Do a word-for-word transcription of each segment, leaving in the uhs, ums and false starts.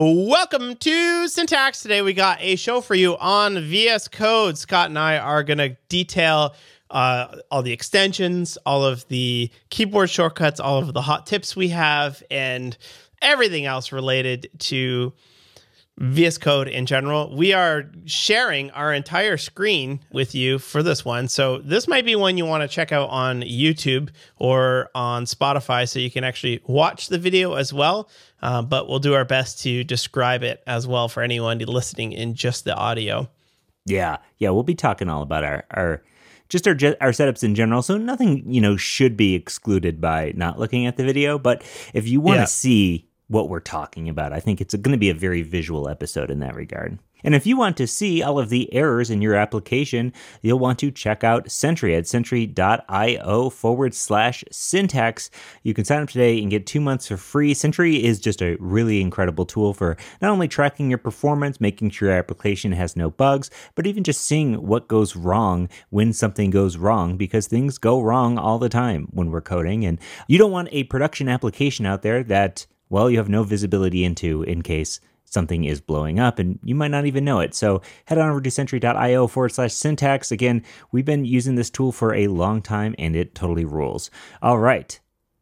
Welcome to Syntax. Today we got a show for you on V S Code. Scott and I are going to detail uh, all the extensions, all of the keyboard shortcuts, all of the hot tips we have, and everything else related to V S Code in general. We are sharing our entire screen with you for this one. So this might be one you want to check out on YouTube or on Spotify so you can actually watch the video as well. Uh, but we'll do our best to describe it as well for anyone listening in just the audio. Yeah, yeah, we'll be talking all about our our just our our setups in general. So nothing, you know, should be excluded by not looking at the video. But if you want to yeah. see what we're talking about, I think it's going to be a very visual episode in that regard. And if you want to see all of the errors in your application, you'll want to check out Sentry at sentry.io forward slash syntax. You can sign up today and get two months for free. Sentry is just a really incredible tool for not only tracking your performance, making sure your application has no bugs, but even just seeing what goes wrong when something goes wrong, because things go wrong all the time when we're coding. And you don't want a production application out there that, well, you have no visibility into in case something is blowing up and you might not even know it. So head on over to sentry.io forward slash syntax. Again, we've been using this tool for a long time and it totally rules. All right.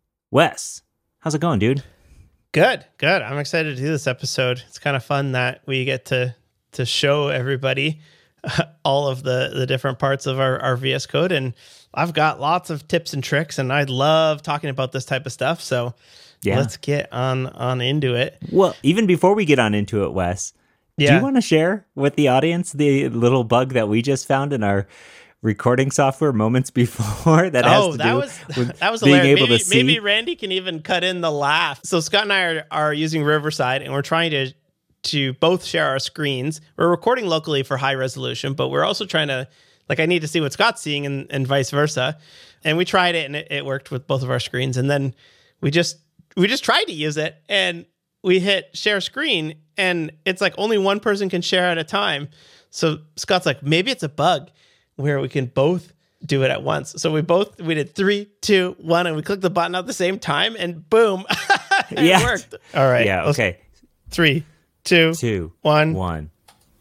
Wes, how's it going, dude? Good, good. I'm excited to do this episode. It's kind of fun that we get to to show everybody uh, all of the, the different parts of our, our V S Code. And I've got lots of tips and tricks and I love talking about this type of stuff. So yeah. Let's get on, on into it. Well, even before we get on into it, Wes, yeah. do you want to share with the audience the little bug that we just found in our recording software moments before that has oh, to that do was, with that was being hilarious. able maybe, to see? Maybe Randy can even cut in the laugh. So Scott and I are, are using Riverside, and we're trying to to both share our screens. We're recording locally for high resolution, but we're also trying to, like, I need to see what Scott's seeing and, and vice versa. And we tried it, and it, it worked with both of our screens. And then we just we just tried to use it, and we hit share screen, and it's like only one person can share at a time. So Scott's like, maybe it's a bug where we can both do it at once. So we both, we did three, two, one, and we clicked the button at the same time, and boom, it yeah. worked. All right. Yeah, okay. Three, two, two, one. one.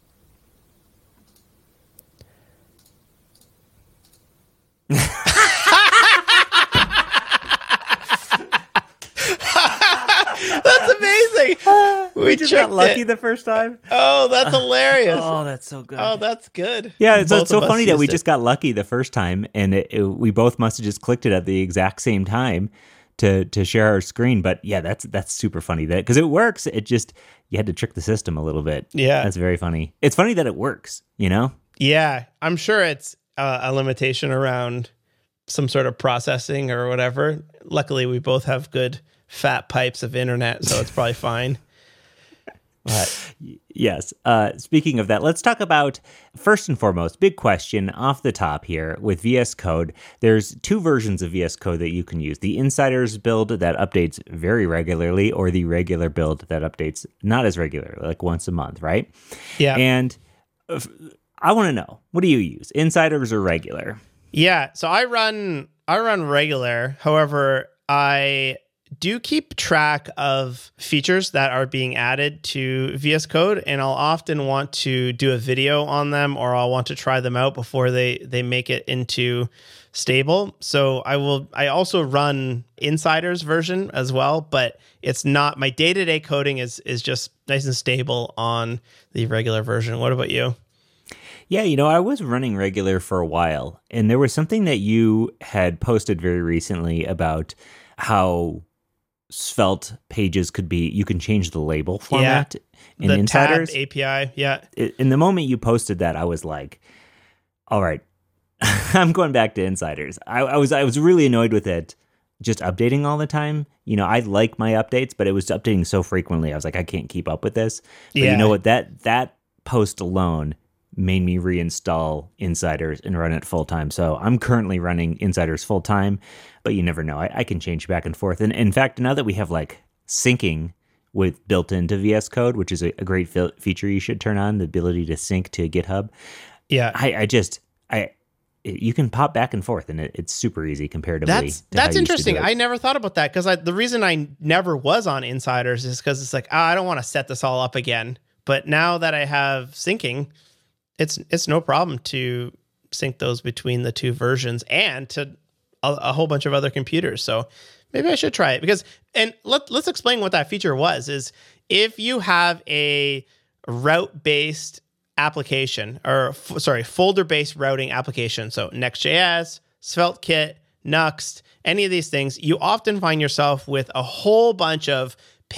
That's amazing. We, we just got lucky it. the first time. Oh, that's hilarious. Oh, that's so good. Oh, that's good. Yeah, it's, it's so funny that we it. just got lucky the first time, and it, it, we both must have just clicked it at the exact same time to to share our screen. But yeah, that's that's super funny that because it works. It just you had to trick the system a little bit. Yeah, that's very funny. It's funny that it works. You know. Yeah, I'm sure it's uh, a limitation around some sort of processing or whatever. Luckily, we both have good fat pipes of internet, so it's probably fine. But yes. Uh, speaking of that, let's talk about, first and foremost, big question off the top here with V S Code. There's two versions of V S Code that you can use. The Insiders build that updates very regularly, or the regular build that updates not as regularly, like once a month, right? Yeah. And I want to know, what do you use, Insiders or regular? Yeah, so I run I run regular. However, I do keep track of features that are being added to V S Code, and I'll often want to do a video on them, or I'll want to try them out before they, they make it into stable. So I will. I also run Insiders version as well, but it's not, my day-to-day coding is is just nice and stable on the regular version. What about you? Yeah, you know, I was running regular for a while, and there was something that you had posted very recently about how Svelte pages could be, you can change the label format yeah, in the Insiders. Tab A P I, yeah. In the moment you posted that, I was like, all right, I'm going back to Insiders. I, I was I was really annoyed with it just updating all the time. You know, I like my updates, but it was updating so frequently. I was like, I can't keep up with this. But yeah. you know what? That that post alone made me reinstall Insiders and run it full time. So I'm currently running Insiders full time, but you never know. I, I can change back and forth. And in fact, now that we have like syncing with built into V S Code, which is a, a great fe- feature you should turn on, the ability to sync to GitHub. Yeah. I, I just, I, it, you can pop back and forth, and it, it's super easy comparatively. That's to that's how you used to interesting. do it. I never thought about that because the reason I never was on Insiders is because it's like, oh, I don't want to set this all up again. But now that I have syncing, it's it's no problem to sync those between the two versions and to a, a whole bunch of other computers. So maybe I should try it because, and let, let's explain what that feature was, is if you have a route-based application or f- sorry, folder-based routing application. So Next.js, SvelteKit, Nuxt, any of these things, you often find yourself with a whole bunch of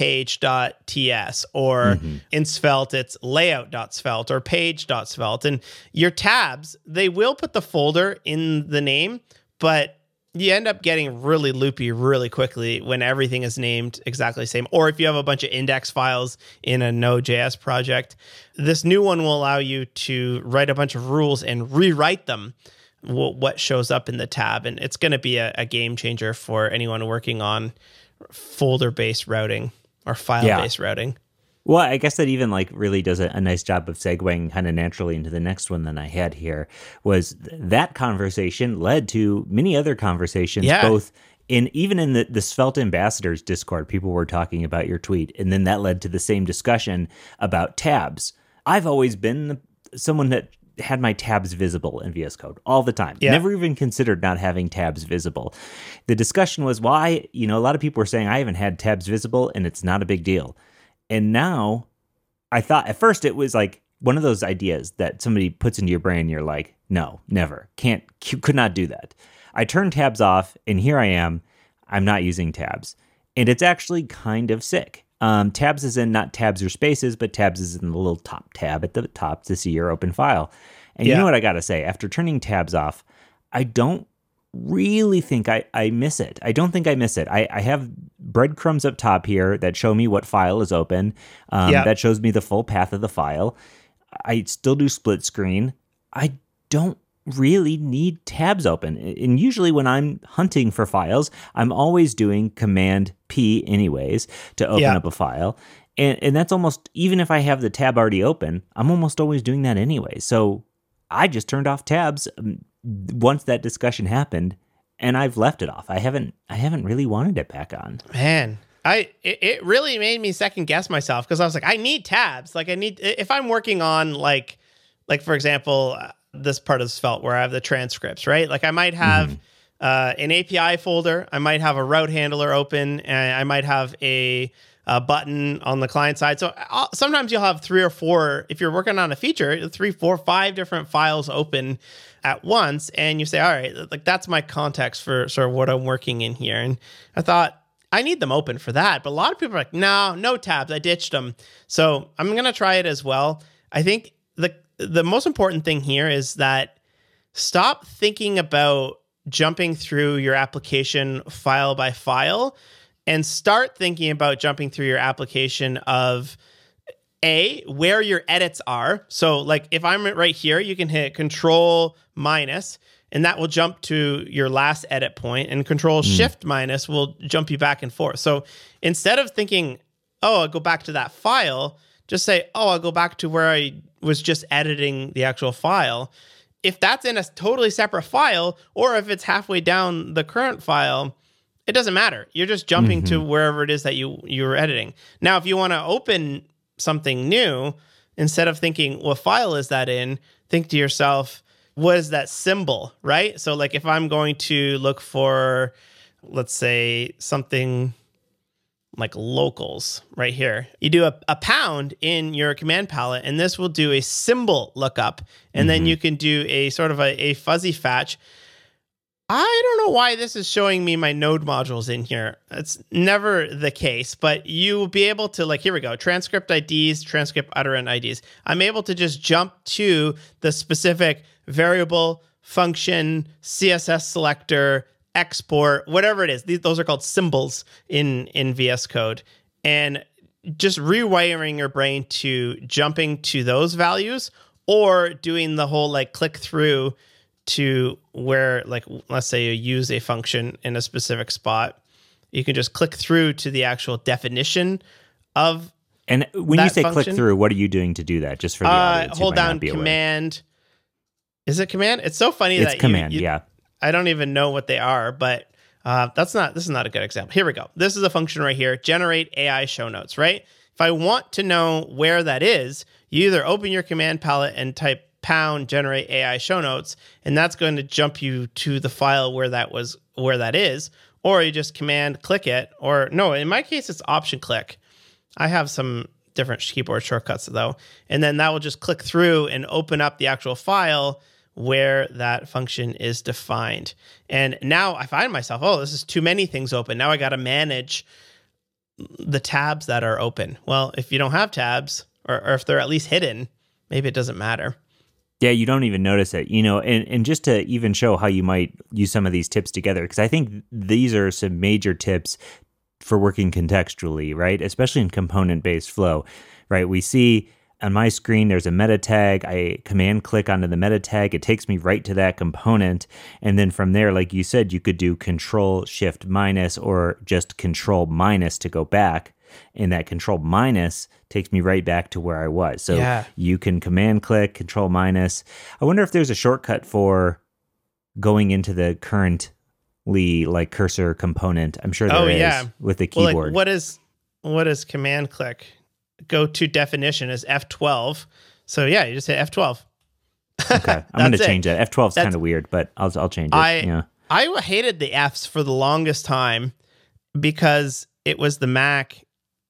page.ts or mm-hmm. in Svelte, it's layout.svelte or page.svelte. And your tabs, they will put the folder in the name, but you end up getting really loopy really quickly when everything is named exactly the same. Or if you have a bunch of index files in a Node.js project, this new one will allow you to write a bunch of rules and rewrite them, what shows up in the tab. And it's going to be a, a game changer for anyone working on folder-based routing or file-based yeah. routing. Well, I guess that even like really does a, a nice job of segueing kind of naturally into the next one that I had here. Was th- that conversation led to many other conversations, yeah. both in even in the, the Svelte Ambassadors Discord, people were talking about your tweet, and then that led to the same discussion about tabs. I've always been someone that had my tabs visible in V S Code all the time. Yeah. Never even considered not having tabs visible. The discussion was why, you know, a lot of people were saying I haven't had tabs visible and it's not a big deal. And now I thought at first it was like one of those ideas that somebody puts into your brain. You're like, no, never, can't, could not do that. I turned tabs off and here I am. I'm not using tabs. And it's actually kind of sick. Um, tabs is in not tabs or spaces, but tabs is in the little top tab at the top to see your open file. And yeah. you know what I got to say? After turning tabs off, I don't really think I, I miss it. I don't think I miss it. I, I have breadcrumbs up top here that show me what file is open. Um, yeah. That shows me the full path of the file. I still do split screen. I don't really need tabs open. And usually when I'm hunting for files, I'm always doing Command P anyways to open yeah. up a file. And, and that's almost, even if I have the tab already open, I'm almost always doing that anyway. So I just turned off tabs once that discussion happened, and I've left it off. I haven't I haven't really wanted it back on. Man, I it, it really made me second guess myself because I was like, I need tabs. Like I need, if I'm working on like, like for example, uh, this part of Svelte where I have the transcripts, right? Like I might have mm-hmm. uh, an A P I folder. I might have a route handler open, and I might have a a button on the client side. So I'll, sometimes you'll have three or four, if you're working on a feature, three, four, five different files open at once. And you say, all right, like that's my context for sort of what I'm working in here. And I thought I need them open for that. But a lot of people are like, no, no tabs. I ditched them. So I'm going to try it as well. I think the, the most important thing here is that stop thinking about jumping through your application file by file and start thinking about jumping through your application of A, where your edits are. So like if I'm right here, you can hit control minus, and that will jump to your last edit point, and control mm. shift minus will jump you back and forth. So instead of thinking, oh, I'll go back to that file, just say, oh, I'll go back to where I was just editing the actual file. If that's in a totally separate file, or if it's halfway down the current file, it doesn't matter. You're just jumping mm-hmm. to wherever it is that you, you were editing. Now, if you want to open something new, instead of thinking, what file is that in, think to yourself, what is that symbol, right? So like if I'm going to look for, let's say, something like locals right here, you do a, a pound in your command palette, and this will do a symbol lookup. And mm-hmm. then you can do a sort of a, a fuzzy fetch. I don't know why this is showing me my node modules in here. It's never the case, but you will be able to, like, here we go, transcript I Ds, transcript utterant I Ds. I'm able to just jump to the specific variable, function, C S S selector, export, whatever it is. These, those are called symbols in, in V S Code. And just rewiring your brain to jumping to those values, or doing the whole like click through to where, like, let's say you use a function in a specific spot, you can just click through to the actual definition of. And when you say function, click through, what are you doing to do that? Just for the uh, audience, hold down command, Is it command? It's so funny It's that command, you, you, yeah. I don't even know what they are, but uh, that's not, this is not a good example. Here we go. This is a function right here, generate A I show notes, right? If I want to know where that is, you either open your command palette and type pound generate A I show notes, and that's going to jump you to the file where that was, where that is, or you just command click it, or no, in my case, it's option click. I have some different keyboard shortcuts though, and then that will just click through and open up the actual file where that function is defined. And now I find myself, oh, this is too many things open. Now I got to manage the tabs that are open. Well, if you don't have tabs, or, or if they're at least hidden, maybe it doesn't matter. Yeah, you don't even notice it, you know, and, and just to even show how you might use some of these tips together, because I think these are some major tips for working contextually, right? Especially in component-based flow, right? We see on my screen, there's a meta tag. I command click onto the meta tag. It takes me right to that component. And then from there, like you said, you could do control shift minus or just control minus to go back. And that control minus takes me right back to where I was. So yeah. You can command click, control minus. I wonder if there's a shortcut for going into the currently like cursor component. I'm sure there oh, is yeah. with the keyboard. Well, like, what is what is command click? Go to definition is F twelve. So yeah, you just hit F twelve. Okay, I'm going to change that. F twelve is kind of weird, but I'll I'll change it. I yeah. I hated the Fs for the longest time because it was the Mac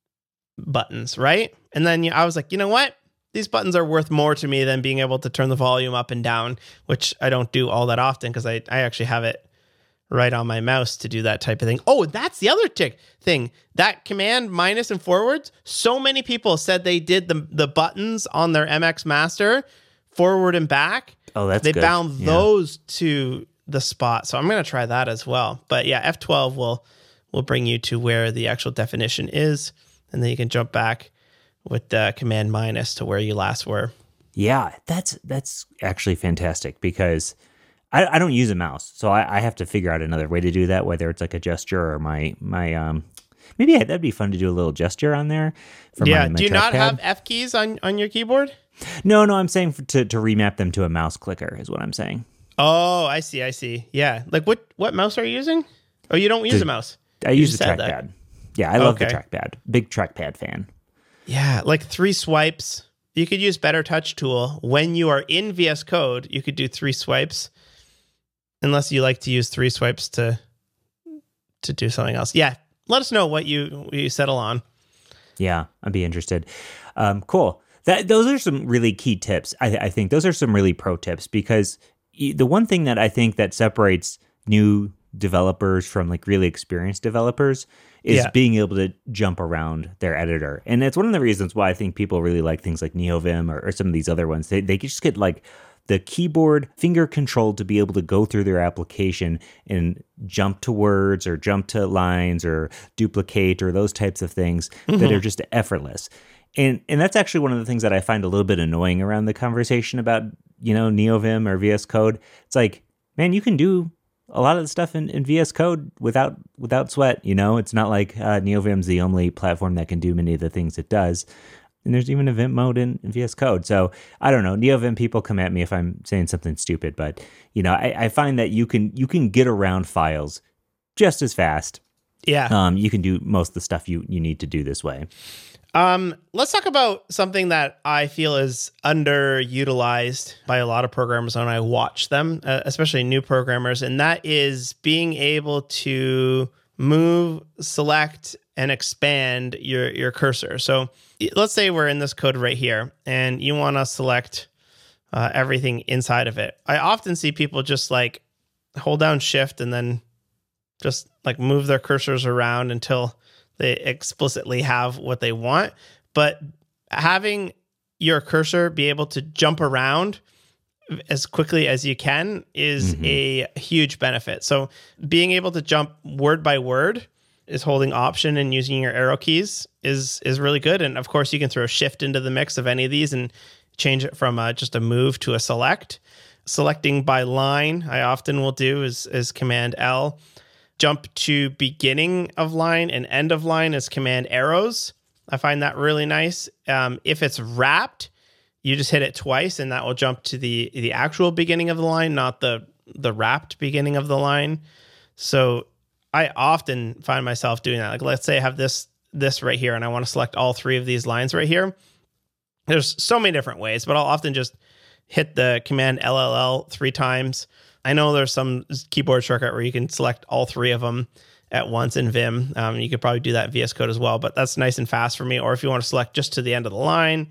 buttons, right? And then I was like, you know what? These buttons are worth more to me than being able to turn the volume up and down, which I don't do all that often because I, I actually have it right on my mouse to do that type of thing. Oh, that's the other tick thing. That command minus and forwards. So many people said they did the the buttons on their M X Master forward and back. Oh, that's they good. bound yeah. those to the spot. So I'm going to try that as well. But yeah, F twelve will will bring you to where the actual definition is, and then you can jump back with the command minus to where you last were. Yeah, that's that's actually fantastic because I, I don't use a mouse, so I, I have to figure out another way to do that, whether it's like a gesture or my my um maybe that'd be fun to do a little gesture on there. For yeah, my, my do you not pad. have F keys on, on your keyboard? No, no, I'm saying for, to to remap them to a mouse clicker is what I'm saying. Oh, I see, I see. Yeah, like what what mouse are you using? Oh, you don't use the, a mouse. I you use the trackpad. That. Yeah, I love okay. the trackpad. Big trackpad fan. Yeah, like three swipes. You could use Better Touch Tool. When you are in V S Code, you could do three swipes. Unless you like to use three swipes to to do something else. Yeah, let us know what you what you settle on. Yeah, I'd be interested. Um, cool. That those are some really key tips. I, I think those are some really pro tips because the one thing that I think that separates new developers from like really experienced developers is yeah. being able to jump around their editor. And it's one of the reasons why I think people really like things like NeoVim or, or some of these other ones. They they just get like the keyboard finger control to be able to go through their application and jump to words or jump to lines or duplicate or those types of things mm-hmm. that are just effortless. And and that's actually one of the things that I find a little bit annoying around the conversation about, you know, NeoVim or V S Code. It's like, man, you can do a lot of the stuff in, in V S Code without without sweat, you know? It's not like uh, NeoVim's the only platform that can do many of the things it does. And there's even event mode in, in V S Code. So I don't know. NeoVim people come at me if I'm saying something stupid, but you know, I, I find that you can you can get around files just as fast. Yeah. Um, you can do most of the stuff you, you need to do this way. Um, let's talk about something that I feel is underutilized by a lot of programmers when I watch them, uh, especially new programmers, and that is being able to move, select, and expand your, your cursor. So let's say we're in this code right here, and you want to select uh, everything inside of it. I often see people just like hold down Shift and then just like move their cursors around until they explicitly have what they want. But having your cursor be able to jump around as quickly as you can is mm-hmm. a huge benefit. So being able to jump word by word is holding Option and using your arrow keys is is really good. And of course, you can throw Shift into the mix of any of these and change it from a, just a move to a select. Selecting by line, I often will do is, is Command L. Jump to beginning of line and end of line is Command Arrows. I find that really nice. Um, if it's wrapped, you just hit it twice and that will jump to the the actual beginning of the line, not the the wrapped beginning of the line. So I often find myself doing that. Like, let's say I have this this right here and I want to select all three of these lines right here. There's so many different ways, but I'll often just hit the command L L L three times. I know there's some keyboard shortcut where you can select all three of them at once in Vim. Um, you could probably do that in V S Code as well, but that's nice and fast for me. Or if you want to select just to the end of the line,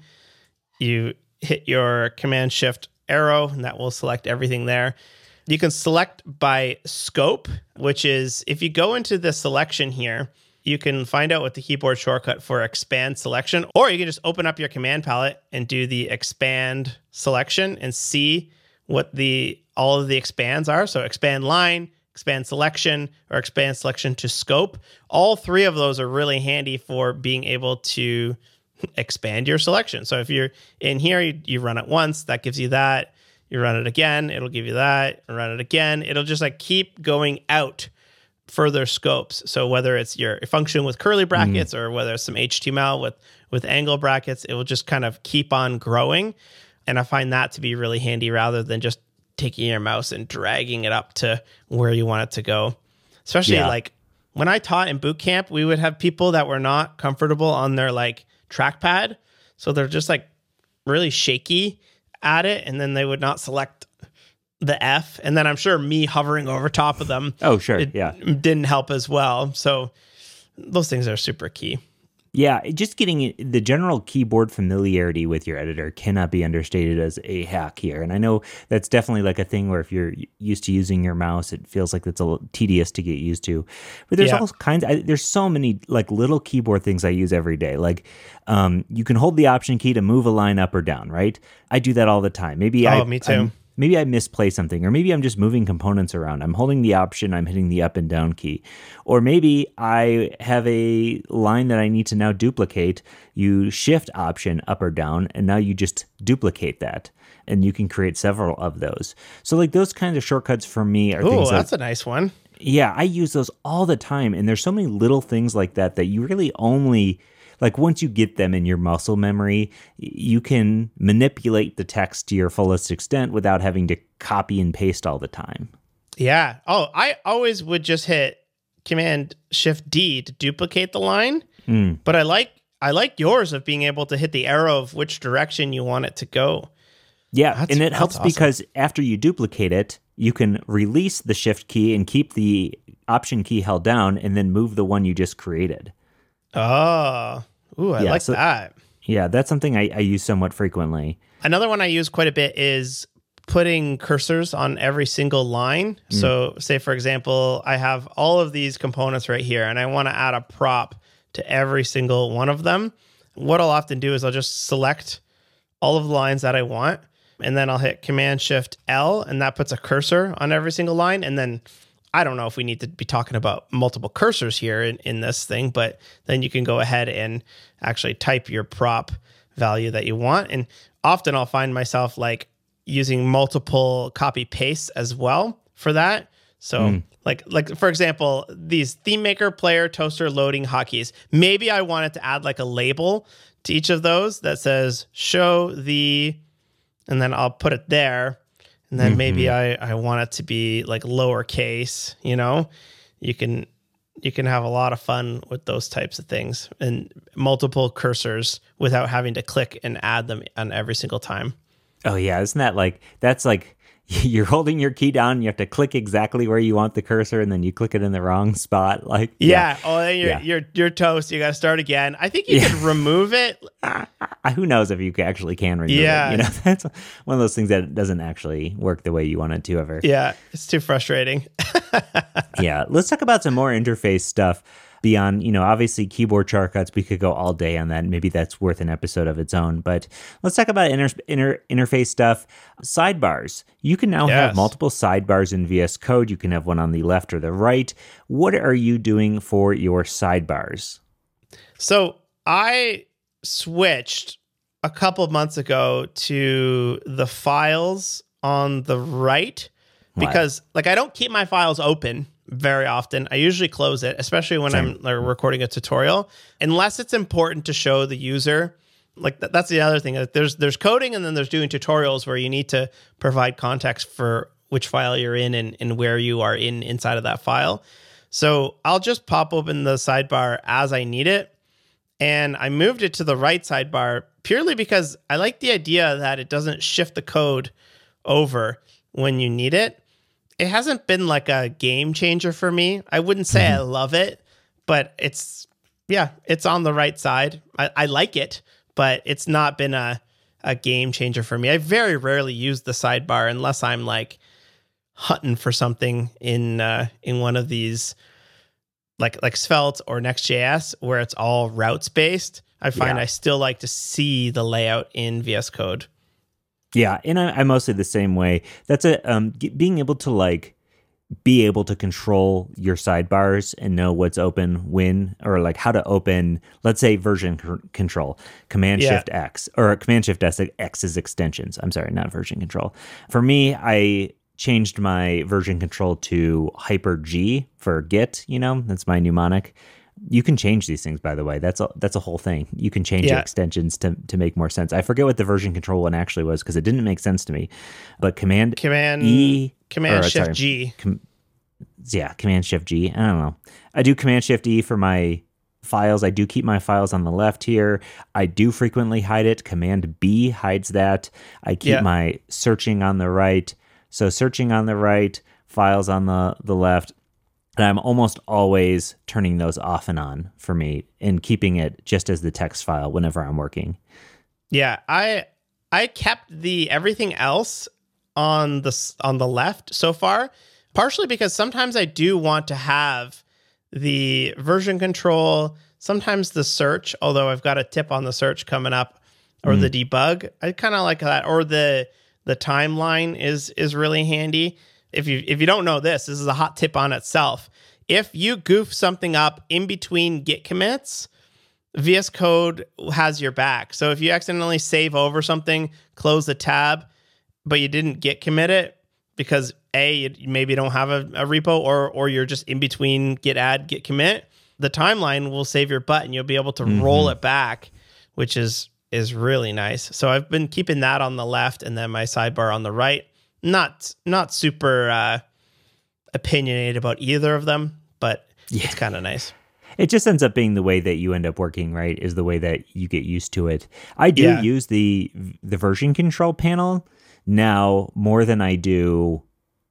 you hit your command shift arrow and that will select everything there. You can select by scope, which is if you go into the selection here, you can find out what the keyboard shortcut for expand selection, or you can just open up your command palette and do the expand selection and see what the all of the expands are. So expand line, expand selection, or expand selection to scope. All three of those are really handy for being able to expand your selection. So if you're in here, you, you run it once, that gives you that. You run it again, it'll give you that. And run it again, it'll just like keep going out further scopes. So whether it's your function with curly brackets mm. or whether it's some H T M L with, with angle brackets, it will just kind of keep on growing. And I find that to be really handy rather than just taking your mouse and dragging it up to where you want it to go. Especially yeah. like when I taught in boot camp, we would have people that were not comfortable on their like trackpad. So they're just like really shaky at it. And then they would not select the F. And then I'm sure me hovering over top of them. Oh, sure. It yeah. didn't help as well. So those things are super key. Yeah, just getting the general keyboard familiarity with your editor cannot be understated as a hack here. And I know that's definitely like a thing where if you're used to using your mouse, it feels like it's a little tedious to get used to. But there's yeah. all kinds, I, there's so many like little keyboard things I use every day. Like um, you can hold the option key to move a line up or down, right? I do that all the time. Maybe oh, I, me too. I'm, Maybe I misplay something, or maybe I'm just moving components around. I'm holding the option, I'm hitting the up and down key. Or maybe I have a line that I need to now duplicate. You shift option up or down, and now you just duplicate that. And you can create several of those. So like those kinds of shortcuts for me are Ooh, things that's that, a nice one. Yeah, I use those all the time. And there's so many little things like that that you really only... Like once you get them in your muscle memory, you can manipulate the text to your fullest extent without having to copy and paste all the time. Yeah. Oh, I always would just hit Command Shift D to duplicate the line. Mm. But I like I like yours of being able to hit the arrow of which direction you want it to go. Yeah, that's, and it helps awesome. Because after you duplicate it, you can release the Shift key and keep the Option key held down and then move the one you just created. Oh, ooh, I yeah, like so, that. Yeah, that's something I, I use somewhat frequently. Another one I use quite a bit is putting cursors on every single line. Mm. So say, for example, I have all of these components right here, and I want to add a prop to every single one of them. What I'll often do is I'll just select all of the lines that I want, and then I'll hit Command-Shift-L, and that puts a cursor on every single line, and then I don't know if we need to be talking about multiple cursors here in, in this thing, but then you can go ahead and actually type your prop value that you want. And often I'll find myself like using multiple copy pastes as well for that. So mm. like, like for example, these theme maker, player, toaster, loading, hotkeys. Maybe I wanted to add like a label to each of those that says show the, and then I'll put it there. And then mm-hmm. maybe I, I want it to be like lowercase, you know, you can, you can have a lot of fun with those types of things and multiple cursors without having to click and add them on every single time. Oh yeah. Isn't that like, that's like you're holding your key down and you have to click exactly where you want the cursor and then you click it in the wrong spot. Like, yeah. yeah. Oh, then you're, yeah. you're, you're toast. You got to start again. I think you yeah. can remove it. Who knows if you actually can remove yeah. it. You know, that's one of those things that doesn't actually work the way you want it to ever. Yeah. It's too frustrating. Yeah. Let's talk about some more interface stuff. Beyond, you know, obviously keyboard shortcuts, we could go all day on that. Maybe that's worth an episode of its own. But let's talk about inter- inter- interface stuff. Sidebars. You can now yes. have multiple sidebars in V S Code. You can have one on the left or the right. What are you doing for your sidebars? So I switched a couple of months ago to the files on the right because, what? like, I don't keep my files open very often. I usually close it, especially when Same. I'm like, recording a tutorial, unless it's important to show the user like th- that's the other thing. Like there's there's coding, and then there's doing tutorials where you need to provide context for which file you're in and, and where you are in inside of that file. So I'll just pop open the sidebar as I need it. And I moved it to the right sidebar purely because I like the idea that it doesn't shift the code over when you need it. It hasn't been like a game changer for me. I wouldn't say mm-hmm. I love it, but it's, yeah, it's on the right side. I, I like it, but it's not been a, a game changer for me. I very rarely use the sidebar unless I'm like hunting for something in uh, in one of these like like Svelte or Next.js where it's all routes based. I find yeah. I still like to see the layout in V S Code. Yeah, and I, I'm mostly the same way. That's a um, g- being able to like be able to control your sidebars and know what's open when, or like how to open, let's say version c- control, Command Shift yeah. X, or Command Shift S X is extensions. I'm sorry, not version control. For me, I changed my version control to Hyper G for Git. You know, that's my mnemonic. You can change these things, by the way. That's a that's a whole thing. You can change yeah. your extensions to to make more sense. I forget what the version control one actually was because it didn't make sense to me. But Command Command E, Command or, Shift sorry, G. Com, yeah, Command Shift G. I don't know. I do Command Shift E for my files. I do keep my files on the left here. I do frequently hide it. Command B hides that. I keep yeah. my searching on the right. So searching on the right, files on the, the left. And I'm almost always turning those off and on for me and keeping it just as the text file whenever I'm working. Yeah, I I kept the everything else on the on the left so far, partially because sometimes I do want to have the version control, sometimes the search, although I've got a tip on the search coming up, or mm. the debug. I kind of like that, or the the timeline is is really handy. If you if you don't know this, this is a hot tip on itself. If you goof something up in between Git commits, V S Code has your back. So if you accidentally save over something, close the tab, but you didn't Git commit it because A, you maybe don't have a, a repo, or or you're just in between Git add, Git commit, the timeline will save your butt and you'll be able to mm-hmm. roll it back, which is is really nice. So I've been keeping that on the left and then my sidebar on the right. Not not super uh, opinionated about either of them, but yeah. it's kind of nice. It just ends up being the way that you end up working, right? Is the way that you get used to it. I do yeah. use the the version control panel now more than I do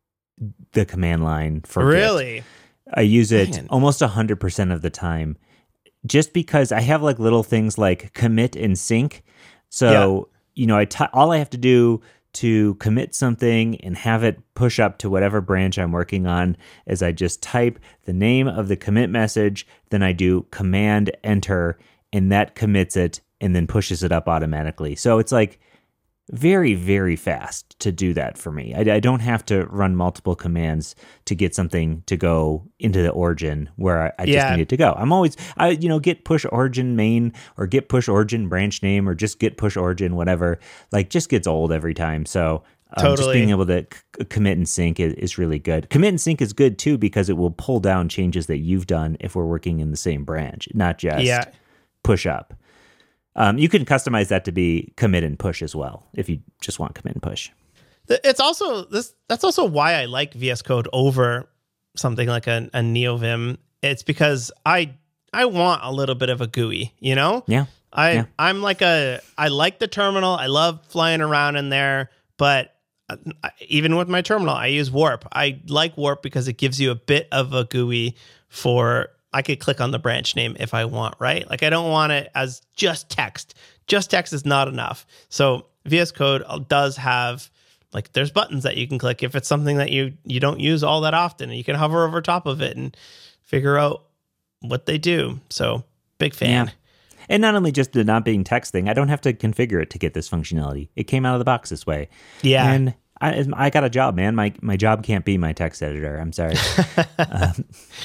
the command line for really. Git. I use it Man. almost one hundred percent of the time, just because I have like little things like commit and sync. So yeah. you know, I t- all I have to do to commit something and have it push up to whatever branch I'm working on is I just type the name of the commit message, then I do command enter, and that commits it and then pushes it up automatically. So it's like very, very fast to do that for me. I, I don't have to run multiple commands to get something to go into the origin where I, I just yeah. need it to go. I'm always, I you know, git push origin main or git push origin branch name or just git push origin, whatever, like just gets old every time. So um, totally. just being able to c- commit and sync is, is really good. Commit and sync is good too because it will pull down changes that you've done if we're working in the same branch, not just yeah. push up. Um, you can customize that to be commit and push as well if you just want commit and push. It's also this. That's also why I like V S Code over something like a, a NeoVim. It's because I I want a little bit of a G U I. You know. Yeah. I yeah. I'm like a I like the terminal. I love flying around in there, but even with my terminal, I use Warp. I like Warp because it gives you a bit of a G U I for. I could click on the branch name if I want, right? Like I don't want it as just text. Just text is not enough. So V S Code does have, like, there's buttons that you can click if it's something that you you don't use all that often, and you can hover over top of it and figure out what they do. So big fan. Yeah. And not only just the not being text thing, I don't have to configure it to get this functionality. It came out of the box this way. Yeah. And I, I got a job, man. My my job can't be my text editor. I'm sorry. um,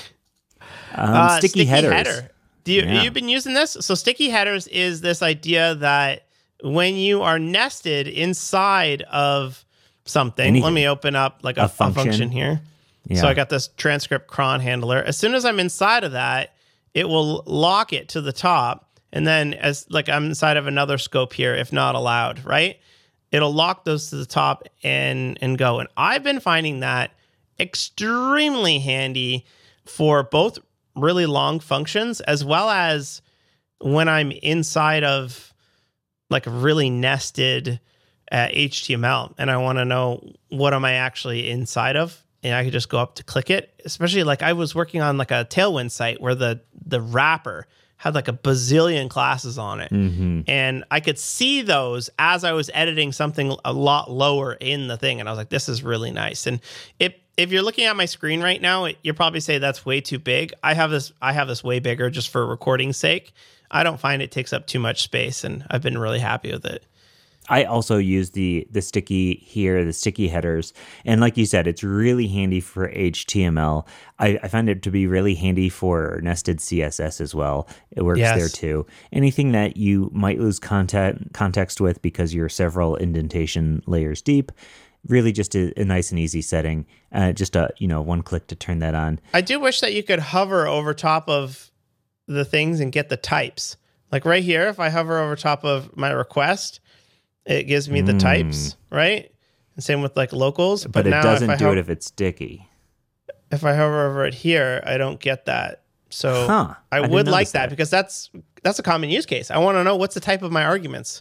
Um, uh, sticky, sticky headers. Header. Do you, yeah. You've been using this? So sticky headers is this idea that when you are nested inside of something, Anything. Let me open up like a, a, function. a function here. Yeah. So I got this transcript cron handler. As soon as I'm inside of that, it will lock it to the top. And then as like I'm inside of another scope here, if not allowed, right? It'll lock those to the top and and go. And I've been finding that extremely handy for both really long functions as well as when I'm inside of like really nested uh, H T M L and I want to know what am I actually inside of. And I could just go up to click it, especially like I was working on like a Tailwind site where the the wrapper had like a bazillion classes on it. Mm-hmm. And I could see those as I was editing something a lot lower in the thing. And I was like, this is really nice. And if if you're looking at my screen right now, you'll probably say that's way too big. I have this I have this way bigger just for recording's sake. I don't find it takes up too much space, and I've been really happy with it. I also use the the sticky here, the sticky headers. And like you said, it's really handy for H T M L. I, I find it to be really handy for nested C S S as well. It works Yes. there too. Anything that you might lose content, context with because you're several indentation layers deep, really just a, a nice and easy setting. Uh, just a, you know, one click to turn that on. I do wish that you could hover over top of the things and get the types. Like right here, if I hover over top of my request, it gives me the Mm. types, right? And same with like locals. But, But, it now doesn't if I do ho- it if it's sticky. if I hover over it here, I don't get that. So Huh. I, I didn't would like notice that, that. because that's that's a common use case. I want to know what's the type of my arguments.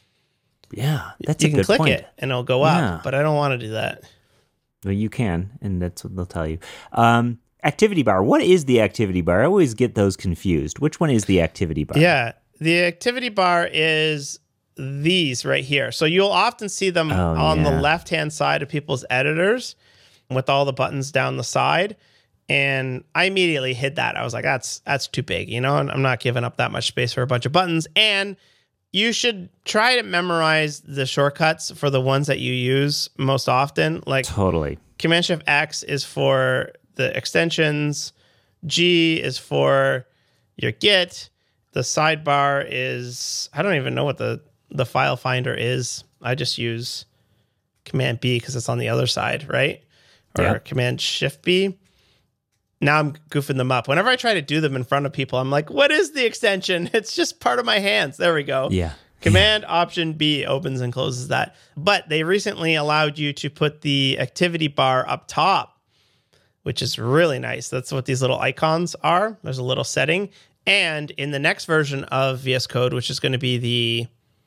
Yeah, that's you a can good click point. it and it'll go up, Yeah. but I don't want to do that. Well, you can, and that's what they'll tell you. Um, activity bar. What is the activity bar? I always get those confused. Which one is the activity bar? Yeah, the activity bar is these right here. So you'll often see them Oh, on the yeah. left-hand side of people's editors with all the buttons down the side. And I immediately hid that. I was like, that's that's too big, you know, and I'm not giving up that much space for a bunch of buttons. And you should try to memorize the shortcuts for the ones that you use most often. Like Totally. Command Shift X is for the extensions. G is for your Git. The sidebar is, I don't even know what the, the file finder is. I just use Command B because it's on the other side, right? Or Yeah. Command Shift B. Now I'm goofing them up. Whenever I try to do them in front of people, I'm like, what is the extension? It's just part of my hands. There we go. Yeah. Command Option B opens and closes that. But they recently allowed you to put the activity bar up top, which is really nice. That's what these little icons are. There's a little setting. And in the next version of V S Code, which is going to be the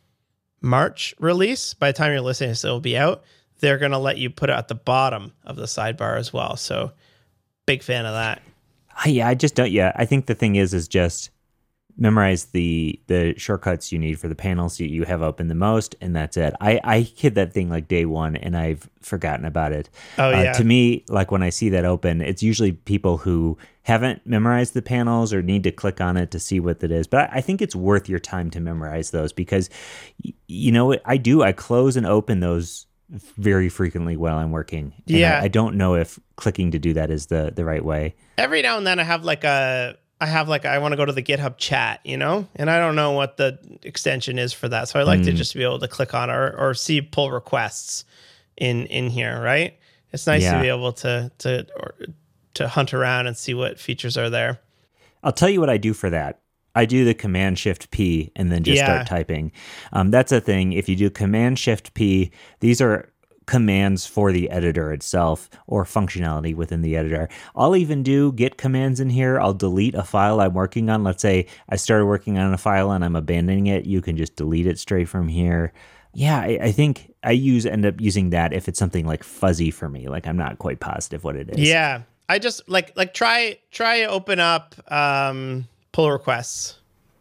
March release, by the time you're listening, this will be out, they're going to let you put it at the bottom of the sidebar as well. So big fan of that. I, yeah, I just don't. Yeah, I think the thing is, is just memorize the the shortcuts you need for the panels that you have open the most, and that's it. I I hid that thing like day one, and I've forgotten about it. Oh, Uh, yeah. to me, like when I see that open, it's usually people who haven't memorized the panels or need to click on it to see what it is. But I, I think it's worth your time to memorize those because, y- you know, I do. I close and open those very frequently while I'm working. And Yeah. I, I don't know if clicking to do that is the the right way. Every now and then I have like a, I have like, I want to go to the GitHub chat, you know, and I don't know what the extension is for that. So I like to just be able to click on or, or see pull requests in, in here. Right. It's nice Yeah. to be able to, to, or, to hunt around and see what features are there. I'll tell you what I do for that. I do the Command Shift P and then just Yeah. start typing. Um, that's a thing. If you do Command Shift P, these are commands for the editor itself or functionality within the editor. I'll even do Git commands in here. I'll delete a file I'm working on. Let's say I started working on a file and I'm abandoning it. You can just delete it straight from here. Yeah, I, I think I use end up using that if it's something like fuzzy for me, like I'm not quite positive what it is. Yeah. I just like, like try, try open up, um, pull requests.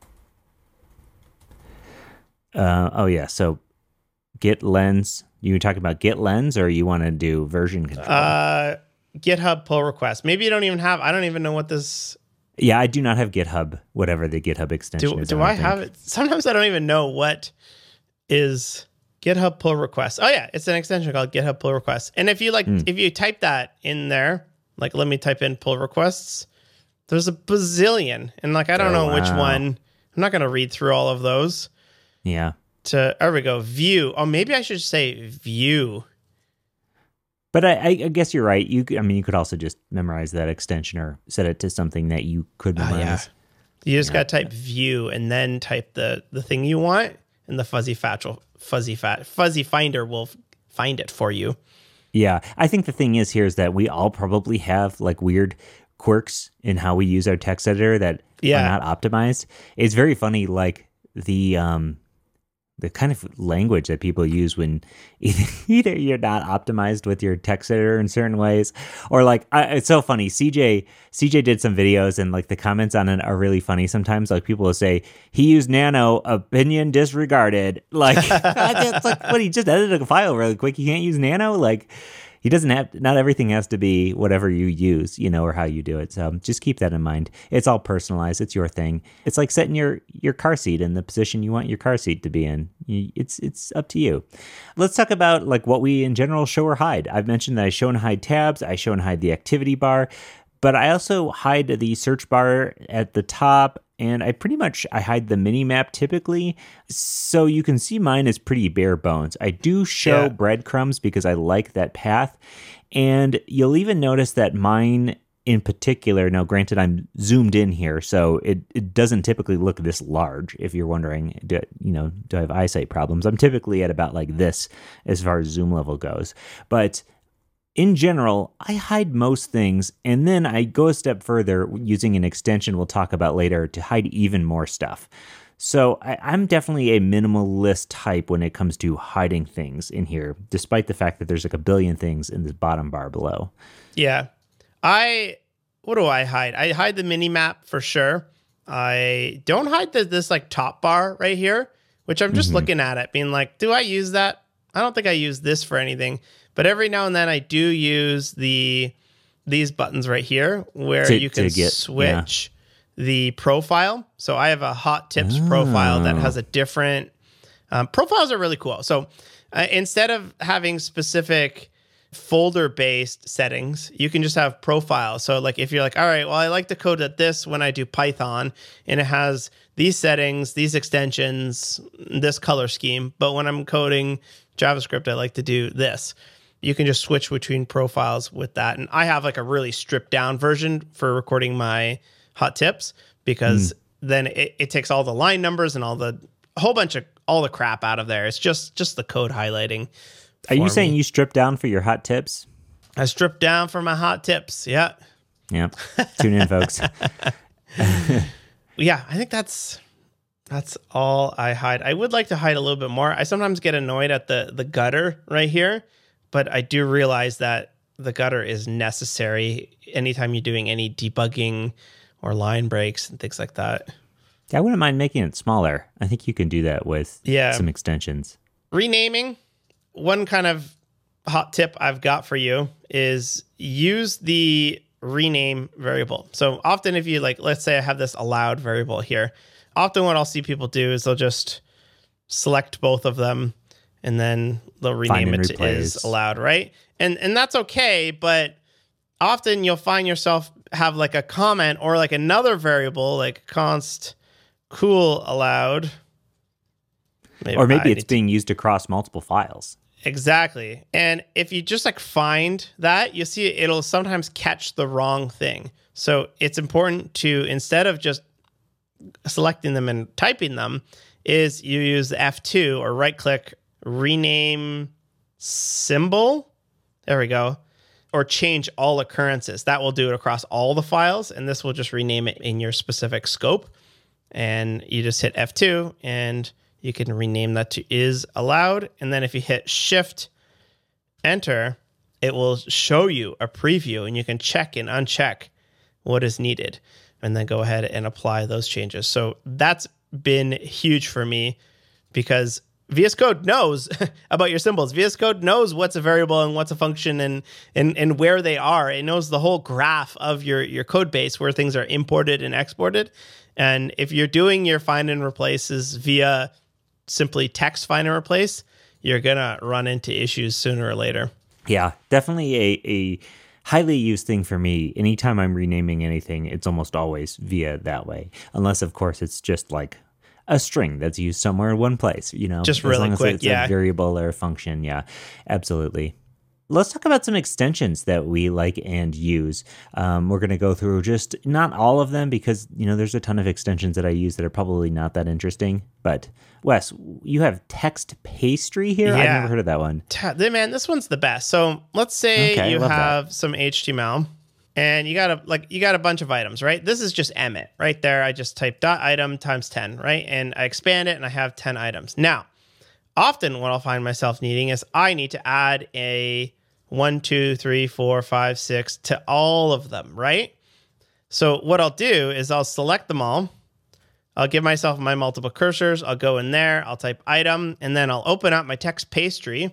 Uh, oh yeah. So Git lens. You were talking about Git lens, or you want to do version control? Uh, GitHub pull request. Maybe you don't even have, I don't even know what this, yeah, I do not have GitHub, whatever the GitHub extension do, is. do don't I think. have it? Sometimes I don't even know what is GitHub pull request. Oh yeah, it's an extension called GitHub pull request. And if you like, Hmm. if you type that in there, like let me type in pull requests, there's a bazillion. And like, I don't Oh, know which wow. one, I'm not going to read through all of those. Yeah. To, there we go, view. Oh, maybe I should say view. But I, I I guess you're right. You, could- I mean, you could also just memorize that extension or set it to something that you could Oh, memorize. yeah. You just Yeah. got to type view and then type the, the thing you want, and the fuzzy fat, fuzzy fat, fuzzy finder will f- find it for you. Yeah, I think the thing is here is that we all probably have like weird quirks in how we use our text editor that Yeah. are not optimized. It's very funny, like the um, the kind of language that people use when either, either you're not optimized with your text editor in certain ways, or like I, it's so funny. C J C J did some videos, and like the comments on it are really funny. Sometimes like people will say he used Nano, opinion disregarded. Like it's like what, he just edited a file really quick. You can't use Nano. Like he doesn't have. Not everything has to be whatever you use, you know, or how you do it. So just keep that in mind. It's all personalized. It's your thing. It's like setting your your car seat in the position you want your car seat to be in. You, it's it's up to you. Let's talk about like what we in general show or hide. I've mentioned that I show and hide tabs. I show and hide the activity bar, but I also hide the search bar at the top. And I pretty much, I hide the mini map typically. So you can see mine is pretty bare bones. I do show Yeah. breadcrumbs because I like that path. And you'll even notice that mine in particular, now granted I'm zoomed in here, so it, it doesn't typically look this large. If you're wondering, do, you know, do I have eyesight problems? I'm typically at about like this as far as zoom level goes. But in general, I hide most things, and then I go a step further using an extension we'll talk about later to hide even more stuff. So I, I'm definitely a minimalist type when it comes to hiding things in here, despite the fact that there's like a billion things in this bottom bar below. Yeah. I, what do I hide? I hide the mini map for sure. I don't hide the, this like top bar right here, which I'm just Mm-hmm. looking at it being like, do I use that? I don't think I use this for anything. But every now and then I do use the these buttons right here where To- you can to get- switch the profile. So I have a hot tips profile that has a different um, profiles are really cool. So uh, instead of having specific folder based settings, you can just have profiles. So like if you're like, all right, well, I like to code at this when I do Python, and it has these settings, these extensions, this color scheme. But when I'm coding JavaScript, I like to do this. You can just switch between profiles with that. And I have like a really stripped down version for recording my hot tips, because mm. then it, it takes all the line numbers and all the a whole bunch of all the crap out of there. It's just just the code highlighting. Are you me. saying you stripped down for your hot tips? I stripped down for my hot tips. Yeah. Yeah. Tune in, folks. Yeah, I think that's that's all I hide. I would like to hide a little bit more. I sometimes get annoyed at the the gutter right here, but I do realize that the gutter is necessary anytime you're doing any debugging or line breaks and things like that. I wouldn't mind making it smaller. I think you can do that with yeah. some extensions. Renaming, one kind of hot tip I've got for you is use the rename variable. So often if you like, let's say I have this allowed variable here. Often what I'll see people do is they'll just select both of them and then they'll rename it to is allowed, right? And and that's okay, but often you'll find yourself have like a comment or like another variable like const cool allowed. Maybe or maybe it's being to... used across multiple files. Exactly. And if you just like find that, you'll see it'll sometimes catch the wrong thing. So it's important to, instead of just selecting them and typing them, is you use F two or right click, rename symbol. There we go. Or change all occurrences. That will do it across all the files. And this will just rename it in your specific scope. And you just hit F two and you can rename that to is allowed. And then if you hit shift enter, it will show you a preview and you can check and uncheck what is needed and then go ahead and apply those changes. So that's been huge for me because V S Code knows about your symbols. V S Code knows what's a variable and what's a function and, and, and where they are. It knows the whole graph of your, your code base where things are imported and exported. And if you're doing your find and replaces via simply text find and replace, you're going to run into issues sooner or later. Yeah, definitely a, a highly used thing for me. Anytime I'm renaming anything, it's almost always via that way. Unless, of course, it's just like a string that's used somewhere in one place, you know, just as really long as quick, it's yeah. a variable or a function. Yeah, absolutely. let's talk about some extensions that we like and use. Um, we're going to go through just not all of them because, you know, there's a ton of extensions that I use that are probably not that interesting. But Wes, you have Text Pastry here? Yeah. I've never heard of that one. Man, this one's the best. So let's say Okay, you love have that. some H T M L and you got a like you got a bunch of items, right? This is just Emmet right there. I just type dot item times ten, right? And I expand it and I have ten items. Now, often what I'll find myself needing is I need to add a one, two, three, four, five, six to all of them, right? So what I'll do is I'll select them all. I'll give myself my multiple cursors. I'll go in there. I'll type item, and then I'll open up my Text Pastry,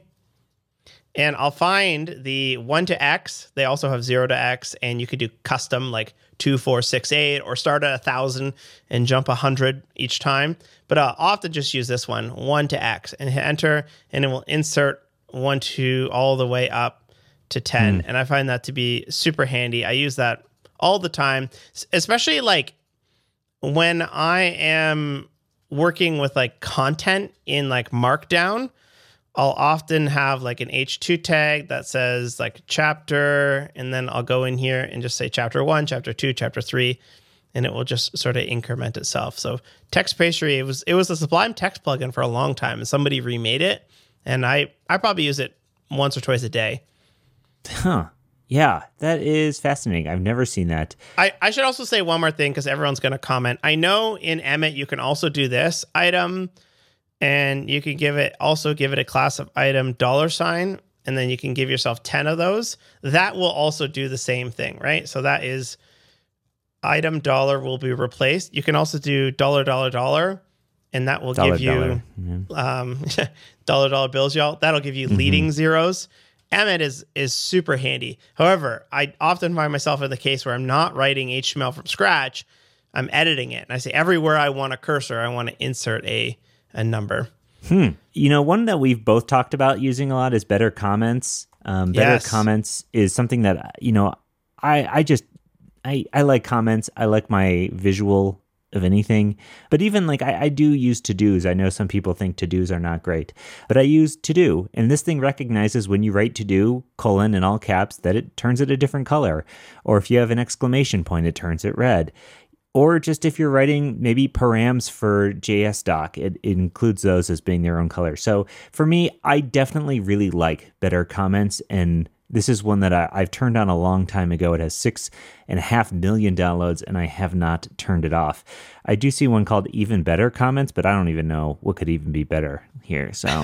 and I'll find the one to X. They also have zero to X, and you could do custom like two, four, six, eight, or start at a thousand and jump a hundred each time. But I'll often just use this one, one to X, and hit enter, and it will insert one to all the way up to ten. Mm. And I find that to be super handy. I use that all the time, especially like when I am working with like content in like Markdown. I'll often have like an H two tag that says like chapter, and then I'll go in here and just say chapter one, chapter two, chapter three, and it will just sort of increment itself. So Text Pastry, it was it was a Sublime Text plugin for a long time, and somebody remade it, and I I probably use it once or twice a day. Huh. Yeah, that is fascinating. I've never seen that. I, I should also say one more thing because everyone's going to comment. I know in Emmet you can also do this item, and you can give it also give it a class of item dollar sign, and then you can give yourself ten of those. That will also do the same thing, right? So that is item dollar will be replaced. You can also do dollar dollar dollar, and that will dollar, give you dollar. Mm-hmm. um, dollar dollar bills, y'all. That'll give you mm-hmm. leading zeros. Emmet is is super handy. However, I often find myself in the case where I'm not writing H T M L from scratch. I'm editing it, and I say everywhere I want a cursor, I want to insert a a number. Hmm. You know, one that we've both talked about using a lot is Better Comments. Um, Better yes. Comments is something that, you know, I I just I I like comments. I like my visual of anything, but even like I, I do use to-dos. I know some people think to-dos are not great, but I use to-do, and this thing recognizes when you write to-do colon in all caps that it turns it a different color, or if you have an exclamation point, it turns it red. Or just if you're writing maybe params for J S doc, it, it includes those as being their own color. So for me, I definitely really like Better Comments, and this is one that I, I've turned on a long time ago. It has six and a half million downloads, and I have not turned it off. I do see one called Even Better Comments, but I don't even know what could even be better here. So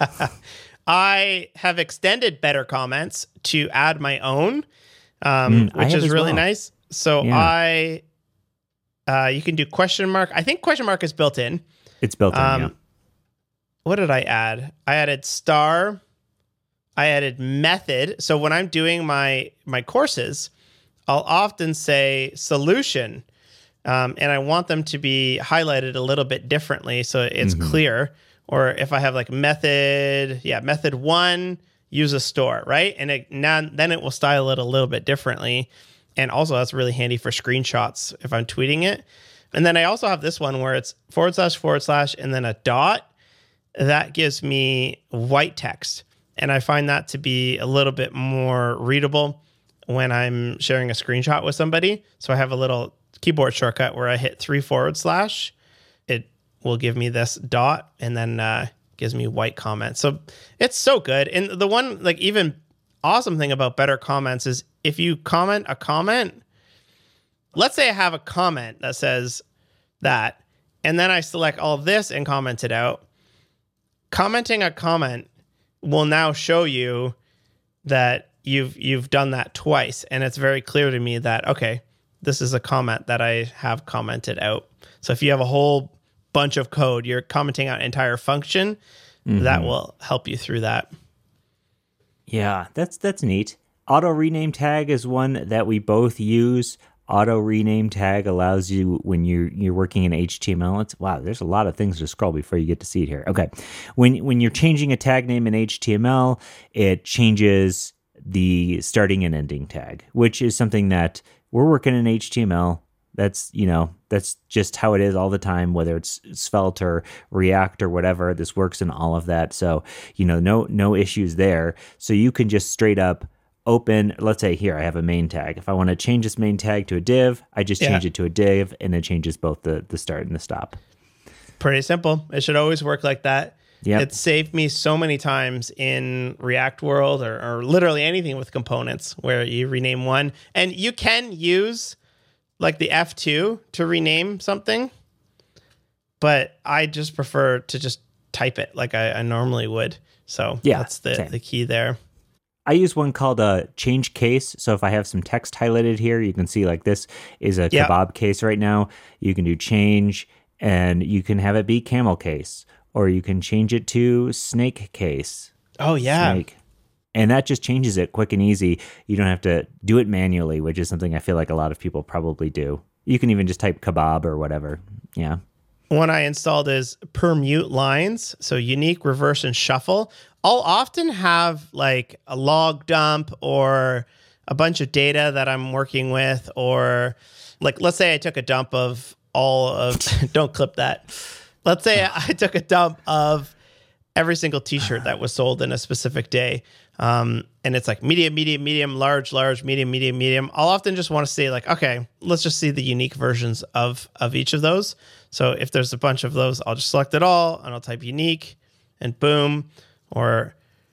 I have extended Better Comments to add my own, um, mm, which is really well. nice. So yeah. I... Uh, you can do question mark. I think question mark is built in. It's built in, um, yeah. What did I add? I added star. I added method. So when I'm doing my my courses, I'll often say solution, um, and I want them to be highlighted a little bit differently so it's mm-hmm. clear. Or if I have like method, yeah, method one, use a store, right? And it, now then it will style it a little bit differently. And also that's really handy for screenshots if I'm tweeting it. And then I also have this one where it's forward slash forward slash and then a dot. That gives me white text. And I find that to be a little bit more readable when I'm sharing a screenshot with somebody. So I have a little keyboard shortcut where I hit three forward slash. It will give me this dot and then uh, gives me white comments. So it's so good. And the one like even awesome thing about Better Comments is if you comment a comment, let's say I have a comment that says that, and then I select all this and comment it out. Commenting a comment will now show you that you've you've done that twice, and it's very clear to me that, okay, this is a comment that I have commented out. So if you have a whole bunch of code, you're commenting out an entire function, mm-hmm. that will help you through that. Yeah, that's that's neat. Auto rename tag is one that we both use. Auto rename tag allows you when you're you're working in H T M L. It's wow, there's a lot of things to scroll before you get to see it here. Okay, when when you're changing a tag name in H T M L, it changes the starting and ending tag, which is something that we're working in H T M L. That's, you know, that's just how it is all the time, whether it's Svelte or React or whatever. This works in all of that. So, you know, no no issues there. So you can just straight up open, let's say here I have a main tag. If I want to change this main tag to a div, I just yeah. change it to a div, and it changes both the, the start and the stop. Pretty simple. It should always work like that. Yep. It saved me so many times in React world or, or literally anything with components where you rename one. And you can use like the F two to rename something, but I just prefer to just type it like I, I normally would. So yeah, that's the, the key there. I use one called a change case. So if I have some text highlighted here, you can see like this is a yep. kebab case right now. You can do change, and you can have it be camel case, or you can change it to snake case. Oh, yeah. Snake. And that just changes it quick and easy. You don't have to do it manually, which is something I feel like a lot of people probably do. You can even just type kebab or whatever. Yeah. One I installed is permute lines. So unique, reverse, and shuffle. I'll often have like a log dump or a bunch of data that I'm working with, or like, let's say I took a dump of all of, don't clip that. Let's say I took a dump of every single t-shirt that was sold in a specific day. Um, and it's like medium, medium, medium, large, large, medium, medium, medium. I'll often just want to say like, okay, let's just see the unique versions of, of each of those. So if there's a bunch of those, I'll just select it all and I'll type unique and boom. Or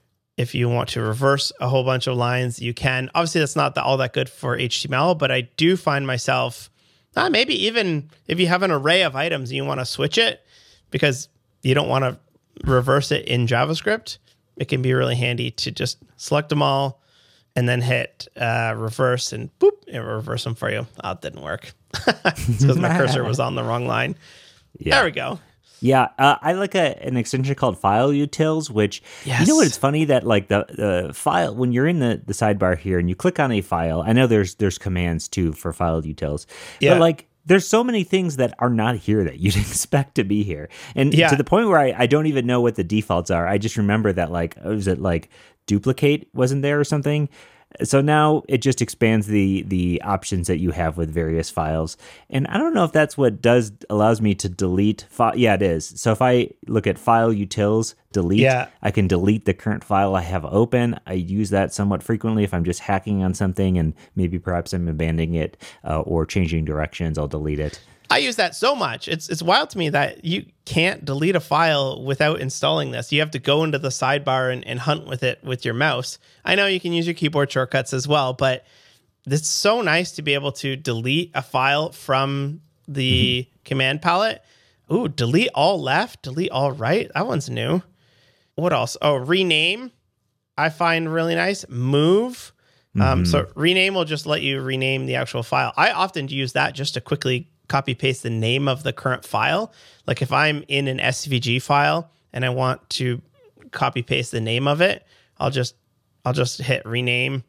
if you want to reverse a whole bunch of lines, you can. Obviously, that's not the, all that good for H T M L, but I do find myself, uh, maybe even if you have an array of items and you want to switch it because you don't want to reverse it in JavaScript, it can be really handy to just select them all and then hit uh, reverse and boop, it will reverse them for you. Oh, it didn't work. It's because my cursor was on the wrong line. Yeah. There we go. Yeah, uh, I like a, an extension called File Utils, which, yes. you know what, it's funny that like the, the file, when you're in the, the sidebar here and you click on a file, I know there's there's commands too for File Utils, yeah. but like there's so many things that are not here that you'd expect to be here. And yeah. to the point where I, I don't even know what the defaults are. I just remember that like, was it like duplicate wasn't there or something? So now it just expands the the options that you have with various files. And I don't know if that's what does allows me to delete file. Yeah, it is. So if I look at File Utils, delete, yeah. I can delete the current file I have open. I use that somewhat frequently if I'm just hacking on something and maybe perhaps I'm abandoning it uh, or changing directions, I'll delete it. I use that so much. It's it's wild to me that you can't delete a file without installing this. You have to go into the sidebar and, and hunt with it with your mouse. I know you can use your keyboard shortcuts as well, but it's so nice to be able to delete a file from the mm-hmm. command palette. Ooh, delete all left, delete all right. That one's new. What else? Oh, rename. I find really nice. Move. Mm-hmm. Um, so rename will just let you rename the actual file. I often use that just to quickly copy paste the name of the current file. Like if I'm in an S V G file and I want to copy paste the name of it, I'll just I'll just hit rename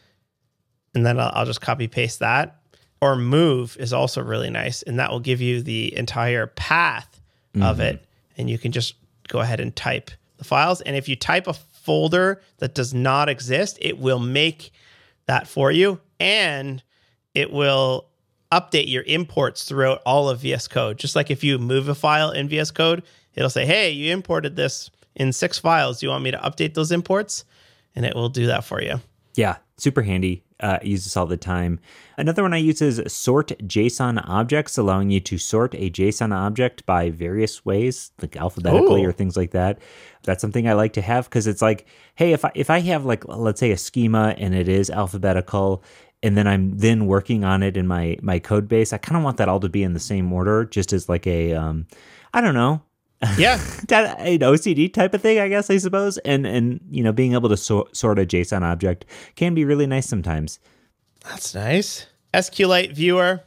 and then I'll, I'll just copy paste that. Or move is also really nice, and that will give you the entire path mm-hmm. of it, and you can just go ahead and type the files. And if you type a folder that does not exist, it will make that for you, and it will update your imports throughout all of V S Code. Just like if you move a file in V S Code, it'll say, hey, you imported this in six files. Do you want me to update those imports? And it will do that for you. Yeah, super handy. Uh, I use this all the time. Another one I use is sort JSON objects, allowing you to sort a JSON object by various ways, like alphabetically Ooh. Or things like that. That's something I like to have because it's like, hey, if I, if I have like, let's say a schema and it is alphabetical, and then I'm then working on it in my my code base, I kind of want that all to be in the same order, just as like a, um, I don't know, yeah, an O C D type of thing, I guess, I suppose. And, and you know, being able to so- sort a JSON object can be really nice sometimes. That's nice. SQLite Viewer,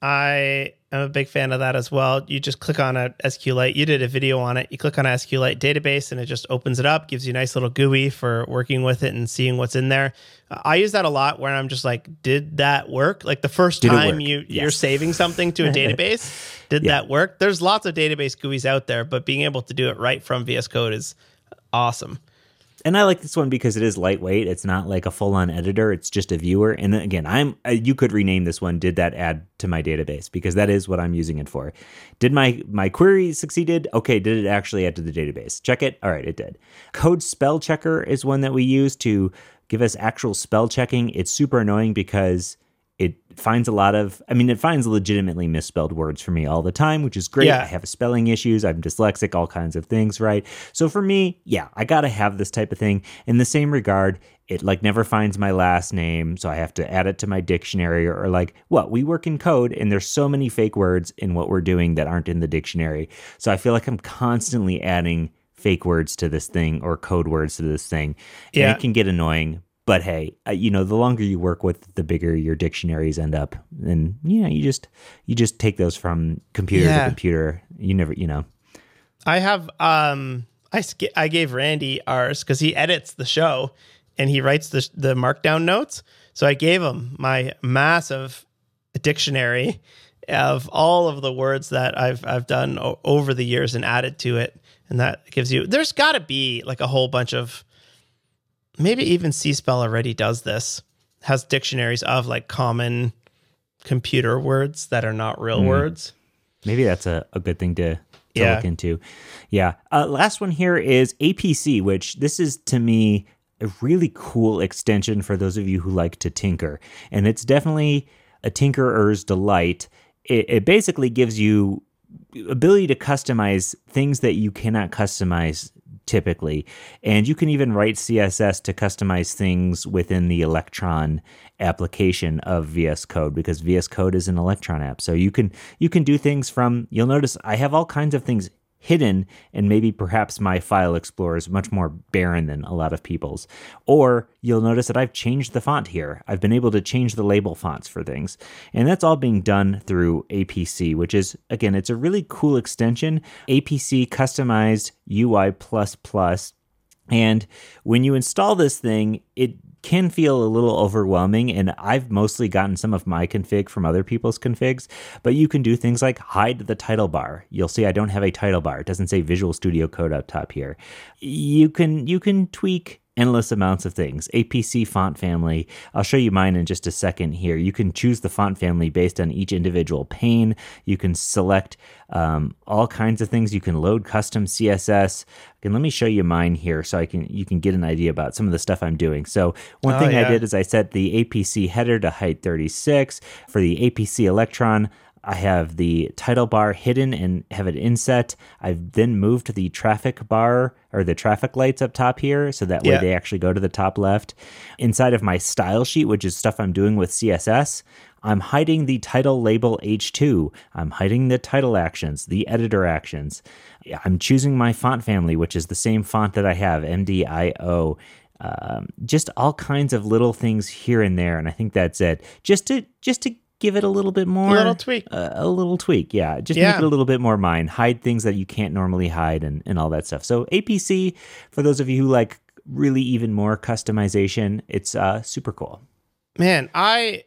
I am a big fan of that as well. You just click on a SQLite. You did a video on it. You click on a SQLite database, and it just opens it up, gives you a nice little G U I for working with it and seeing what's in there. Uh, I use that a lot where I'm just like, did that work? Like the first did time you, yes. you're saving something to a database, did yeah. that work? There's lots of database G U Is out there, but being able to do it right from V S Code is awesome. And I like this one because it is lightweight. It's not like a full-on editor. It's just a viewer. And again, I'm uh, you could rename this one, did that add to my database? Because that is what I'm using it for. Did my, my query succeeded? Okay, did it actually add to the database? Check it. All right, it did. Code spell checker is one that we use to give us actual spell checking. It's super annoying because it finds a lot of, I mean, it finds legitimately misspelled words for me all the time, which is great. Yeah. I have spelling issues. I'm dyslexic, all kinds of things, right? So for me, yeah, I got to have this type of thing. In the same regard, it like never finds my last name, so I have to add it to my dictionary, or, or like, what, we work in code and there's so many fake words in what we're doing that aren't in the dictionary. So I feel like I'm constantly adding fake words to this thing or code words to this thing. Yeah. And it can get annoying. But hey, uh, you know, the longer you work with, the bigger your dictionaries end up. And, you know, you just you just take those from computer yeah. to computer. You never, you know. I have, um, I, I gave Randy ours because he edits the show and he writes the, the markdown notes. So I gave him my massive dictionary of all of the words that I've I've done o- over the years and added to it. And that gives you, there's got to be like a whole bunch of, maybe even C-Spell already does this, has dictionaries of like common computer words that are not real mm. words. Maybe that's a, a good thing to, to yeah. look into. Yeah. Uh, last one here is A P C, which this is to me a really cool extension for those of you who like to tinker. And it's definitely a tinkerer's delight. It, it basically gives you ability to customize things that you cannot customize typically. And you can even write C S S to customize things within the Electron application of V S Code, because V S Code is an Electron app. So you can you can do things from, you'll notice I have all kinds of things hidden, and maybe perhaps my file explorer is much more barren than a lot of people's. Or you'll notice that I've changed the font here. I've been able to change the label fonts for things. And that's all being done through A P C, which is, again, it's a really cool extension. A P C customized U I plus plus. And when you install this thing, it can feel a little overwhelming, and I've mostly gotten some of my config from other people's configs, but you can do things like hide the title bar. You'll see I don't have a title bar. It doesn't say Visual Studio Code up top here. You can you can tweak endless amounts of things. A P C font family. I'll show you mine in just a second here. You can choose the font family based on each individual pane. You can select um, all kinds of things. You can load custom C S S. And let me show you mine here so I can you can get an idea about some of the stuff I'm doing. So one oh, thing yeah. I did is I set the A P C header to height thirty-six. For the A P C Electron, I have the title bar hidden and have it inset. I've then moved the traffic bar or the traffic lights up top here, so that way yeah. they actually go to the top left. Inside of my style sheet, which is stuff I'm doing with C S S, I'm hiding the title label H two. I'm hiding the title actions, the editor actions. I'm choosing my font family, which is the same font that I have, M D I O. Um, just all kinds of little things here and there, and I think that's it. Just to just to give it a little bit more, a little tweak, uh, a little tweak, yeah. Just yeah. make it a little bit more mine. Hide things that you can't normally hide, and and all that stuff. So A P C, for those of you who like really even more customization, it's uh, super cool. Man, I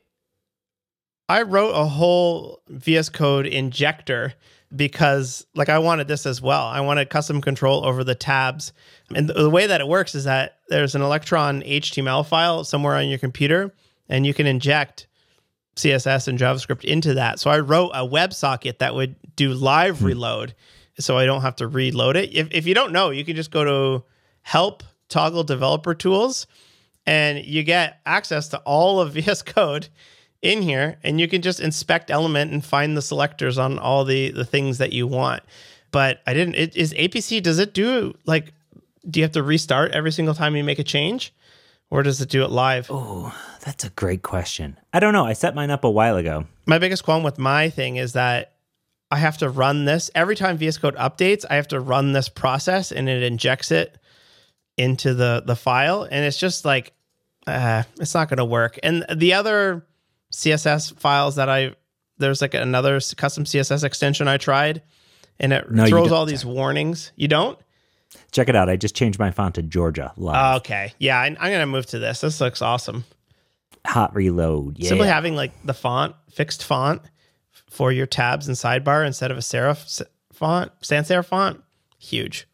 I wrote a whole V S Code injector because like I wanted this as well. I wanted custom control over the tabs. And the, the way that it works is that there's an Electron H T M L file somewhere on your computer, and you can inject C S S and JavaScript into that. So I wrote a WebSocket that would do live reload, so I don't have to reload it. If if you don't know, you can just go to help toggle developer tools, and you get access to all of V S Code in here, and you can just inspect element and find the selectors on all the, the things that you want. But I didn't, it, is A P C, does it do, like, do you have to restart every single time you make a change? Or does it do it live? Oh, that's a great question. I don't know. I set mine up a while ago. My biggest qualm with my thing is that I have to run this. Every time V S Code updates, I have to run this process, and it injects it into the, the file. And it's just like, uh, it's not going to work. And the other C S S files that I, there's like another custom C S S extension I tried, and it no, throws all these warnings. You don't? Check it out. I just changed my font to Georgia live. Okay. Yeah, I, I'm going to move to this. This looks awesome. Hot reload. Yeah. Simply having like the font, fixed font for your tabs and sidebar instead of a serif font, sans serif font, huge.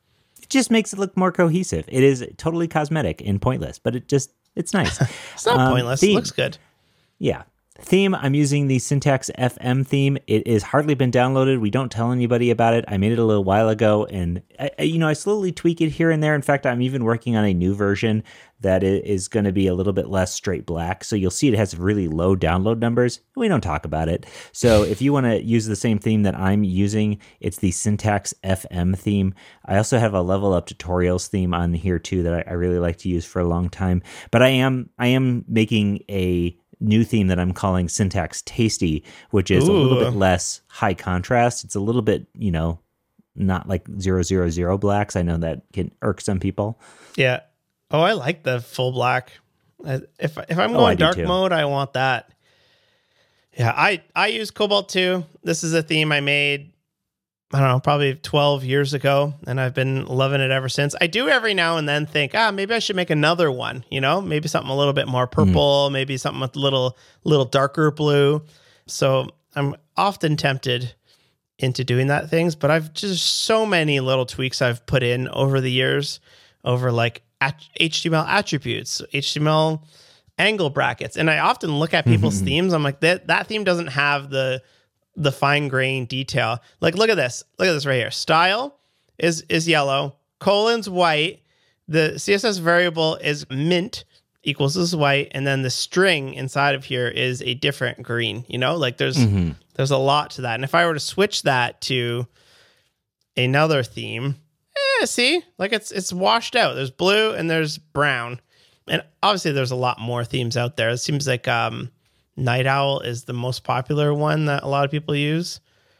it just makes it look more cohesive. It is totally cosmetic and pointless, but it just, it's nice. It's not um, pointless. Theme. It looks good. Yeah. Theme, I'm using the Syntax F M theme. It has hardly been downloaded. We don't tell anybody about it. I made it a little while ago, and I, you know, I slowly tweak it here and there. In fact, I'm even working on a new version that is going to be a little bit less straight black. So you'll see it has really low download numbers. We don't talk about it. So if you want to use the same theme that I'm using, it's the Syntax F M theme. I also have a Level Up Tutorials theme on here too that I, I really like to use for a long time. But I am I am making a new theme that I'm calling Syntax Tasty, which is Ooh. a little bit less high contrast. It's a little bit, you know, not like zero zero zero blacks. I know that can irk some people. Yeah. Oh, I like the full black. If if I'm going oh, dark mode, I want that. Yeah, I I use Cobalt two. This is a theme I made, I don't know, probably twelve years ago, and I've been loving it ever since. I do every now and then think, ah, maybe I should make another one, you know, maybe something a little bit more purple, mm. maybe something with a little, little darker blue. So I'm often tempted into doing that things, but I've just so many little tweaks I've put in over the years, over like H T M L attributes, H T M L angle brackets. And I often look at people's mm-hmm. themes. I'm like, that, that theme doesn't have the the fine grain detail. Like, look at this. Look at this right here. Style is is yellow. Colon's white. The C S S variable is mint equals this white. And then the string inside of here is a different green. You know, like there's mm-hmm. there's a lot to that. And if I were to switch that to another theme, eh, see, like it's it's washed out. There's blue and there's brown. And obviously there's a lot more themes out there. It seems like um Night Owl is the most popular one that a lot of people use,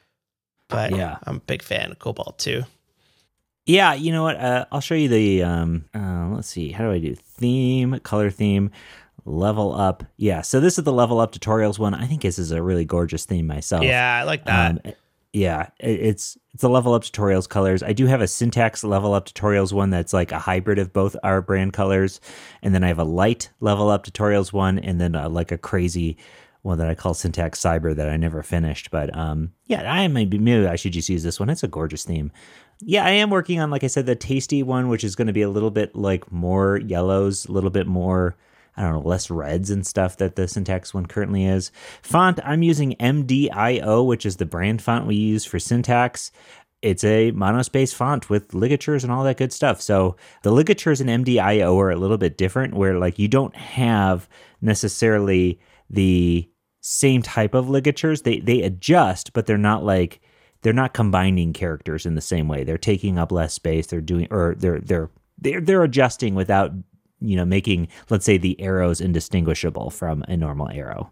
but yeah, I'm a big fan of Cobalt two. Yeah, you know what? Uh, I'll show you the, um, uh, let's see, how do I do? Theme, color theme, level up. Yeah, so this is the level up tutorials one. I think this is a really gorgeous theme myself. Yeah, I like that. Um, yeah, it, it's it's a level up tutorials colors. I do have a Syntax level up tutorials one that's like a hybrid of both our brand colors. And then I have a light level up tutorials one, and then uh, like a crazy one that I call Syntax Cyber that I never finished. But um, yeah, I maybe, maybe I should just use this one. It's a gorgeous theme. Yeah, I am working on, like I said, the Tasty one, which is going to be a little bit like more yellows, a little bit more, I don't know, less reds and stuff that the Syntax one currently is. Font, I'm using M D I O, which is the brand font we use for Syntax. It's a monospace font with ligatures and all that good stuff. So the ligatures in M D I O are a little bit different, where like you don't have necessarily the same type of ligatures. They they adjust, but they're not like, they're not combining characters in the same way. They're taking up less space. They're doing, or they're they're they're they're adjusting without, you know, making, let's say, the arrows indistinguishable from a normal arrow.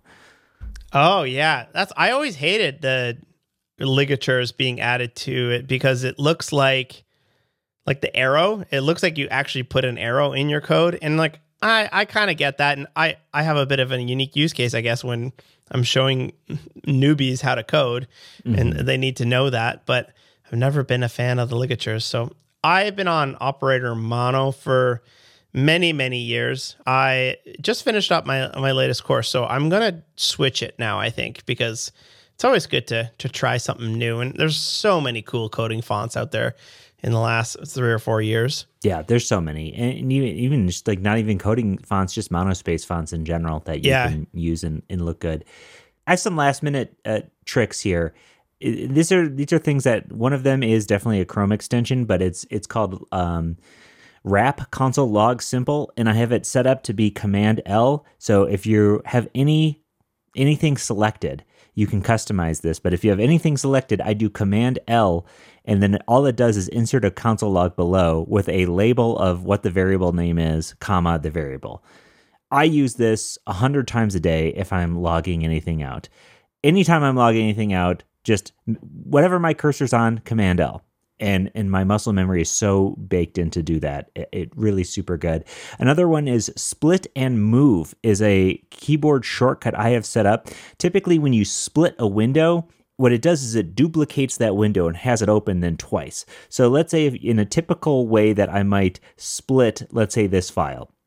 Oh yeah, that's I always hated the ligatures being added to it because it looks like like the arrow. It looks like you actually put an arrow in your code, and like I I kind of get that, and I I have a bit of a unique use case, I guess, when I'm showing newbies how to code, mm-hmm. and they need to know that. But I've never been a fan of the ligatures, so I've been on operator mono for many, many years. I just finished up my my latest course, so I'm gonna switch it now, I think, because it's always good to to try something new. And there's so many cool coding fonts out there in the last three or four years. Yeah, there's so many. And even, even just like not even coding fonts, just monospace fonts in general that you yeah. can use and, and look good. I have some last minute uh, tricks here. These are these are things that, one of them is definitely a Chrome extension, but it's it's called um, wrap console log simple, and I have it set up to be Command L. So if you have any anything selected, you can customize this. But if you have anything selected, I do Command L, and then all it does is insert a console log below with a label of what the variable name is, comma, the variable. I use this a hundred times a day if I'm logging anything out. Anytime I'm logging anything out, just whatever my cursor's on, Command L. And and my muscle memory is so baked in to do that. It, it really super good. Another one is split and move is a keyboard shortcut I have set up. Typically when you split a window, what it does is it duplicates that window and has it open then twice. So let's say if in a typical way that I might split, let's say this file,